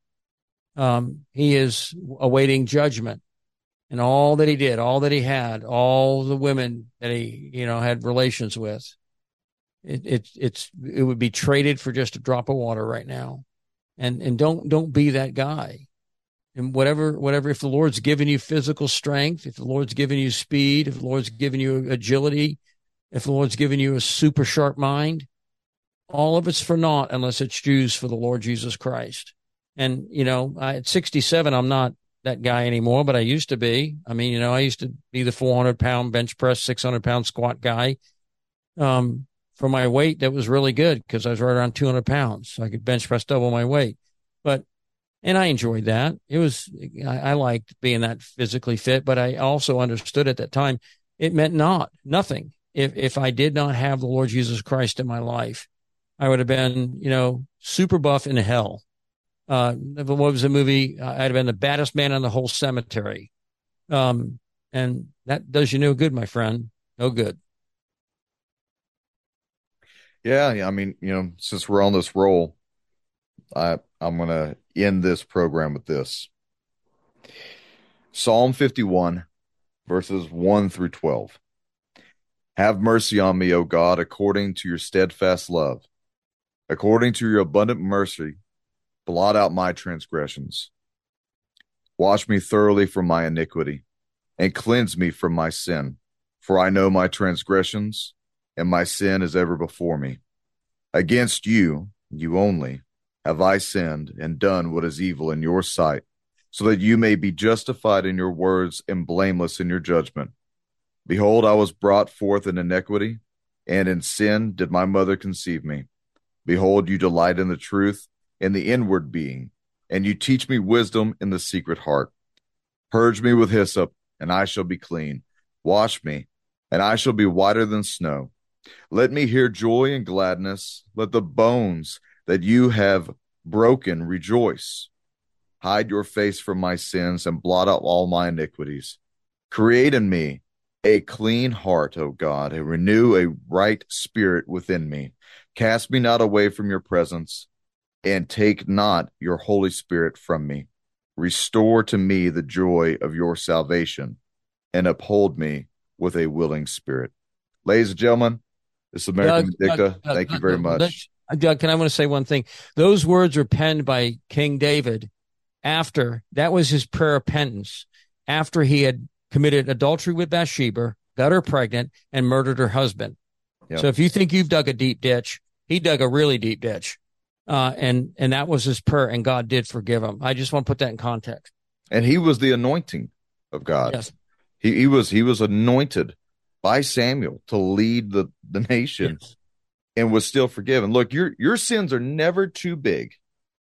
um, he is awaiting judgment. And all that he did, all that he had, all the women that he, you know, had relations with, it, it, it's, it would be traded for just a drop of water right now. And, and don't, don't be that guy. And whatever, whatever, if the Lord's given you physical strength, if the Lord's given you speed, if the Lord's given you agility, if the Lord's given you a super sharp mind, all of it's for naught unless it's used for the Lord Jesus Christ. And, you know, I, at sixty-seven, I'm not that guy anymore, but I used to be. I mean, you know, I used to be the four hundred pound bench press, six hundred pound squat guy. Um, for my weight, that was really good because I was right around two hundred pounds. So I could bench press double my weight. But, and I enjoyed that. It was, I, I liked being that physically fit, but I also understood at that time it meant not, nothing. If, if I did not have the Lord Jesus Christ in my life, I would have been, you know, super buff in hell. Uh, what was the movie? I'd have been the baddest man on the whole cemetery. Um, and that does you no good, my friend. No good. Yeah. I mean, you know, since we're on this roll, I, I'm going to end this program with this. Psalm fifty-one, verses one through twelve. Have mercy on me, O God, according to your steadfast love. According to your abundant mercy, blot out my transgressions. Wash me thoroughly from my iniquity, and cleanse me from my sin. For I know my transgressions, and my sin is ever before me. Against you, you only, have I sinned and done what is evil in your sight, so that you may be justified in your words and blameless in your judgment. Behold, I was brought forth in iniquity, and in sin did my mother conceive me. Behold, you delight in the truth in the inward being, and you teach me wisdom in the secret heart. Purge me with hyssop, and I shall be clean. Wash me, and I shall be whiter than snow. Let me hear joy and gladness. Let the bones that you have broken rejoice. Hide your face from my sins and blot out all my iniquities. Create in me a clean heart, O God, and renew a right spirit within me. Cast me not away from your presence, and take not your Holy Spirit from me. Restore to me the joy of your salvation, and uphold me with a willing spirit. Ladies and gentlemen, this is American Vindicta. Thank you very much. Doug, can I want to say one thing? Those words were penned by King David after, that was his prayer of penance, after he had committed adultery with Bathsheba, got her pregnant, and murdered her husband. Yep. So if you think you've dug a deep ditch, he dug a really deep ditch. Uh, and, and that was his prayer, and God did forgive him. I just want to put that in context. And he was the anointing of God. Yes. He, he was, he was anointed by Samuel to lead the, the nation. Yes. And was still forgiven. Look, your your sins are never too big.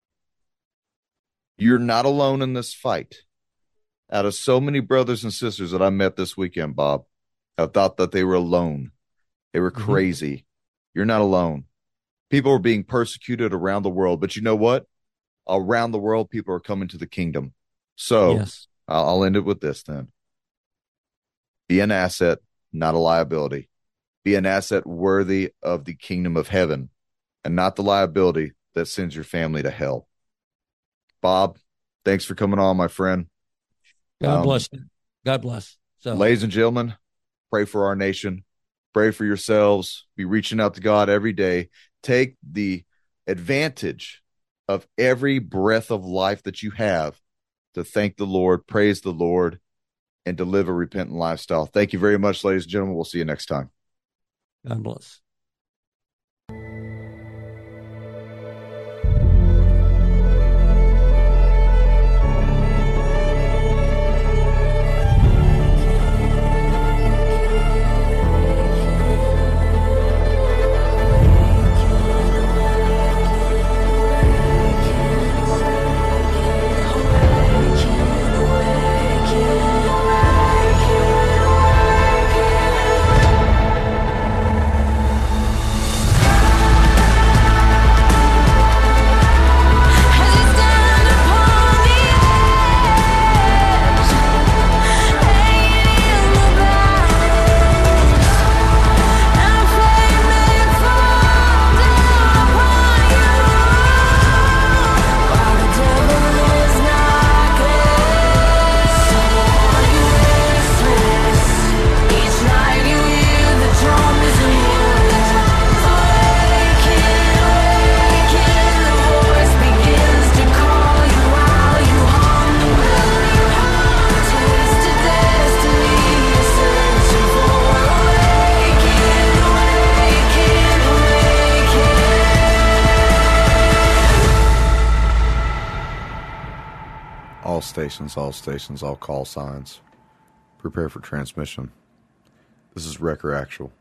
You're not alone in this fight. Out of so many brothers and sisters that I met this weekend, Bob, I thought that they were alone. They were crazy. Mm-hmm. You're not alone. People are being persecuted around the world, but you know what? Around the world, people are coming to the kingdom. So yes. I'll, I'll end it with this then. Be an asset, not a liability. Be an asset worthy of the kingdom of heaven, and not the liability that sends your family to hell. Bob, thanks for coming on, my friend. God um, bless you. God bless. So, ladies and gentlemen, pray for our nation. Pray for yourselves. Be reaching out to God every day. Take the advantage of every breath of life that you have to thank the Lord, praise the Lord, and to live a repentant lifestyle. Thank you very much, ladies and gentlemen. We'll see you next time. God bless. All stations, all stations, all call signs. Prepare for transmission. This is Wrecker Actual.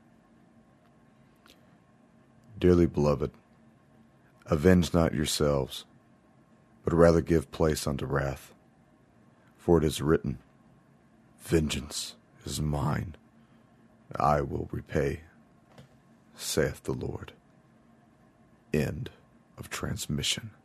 Dearly beloved, avenge not yourselves, but rather give place unto wrath. For it is written, vengeance is mine, I will repay, saith the Lord. End of transmission.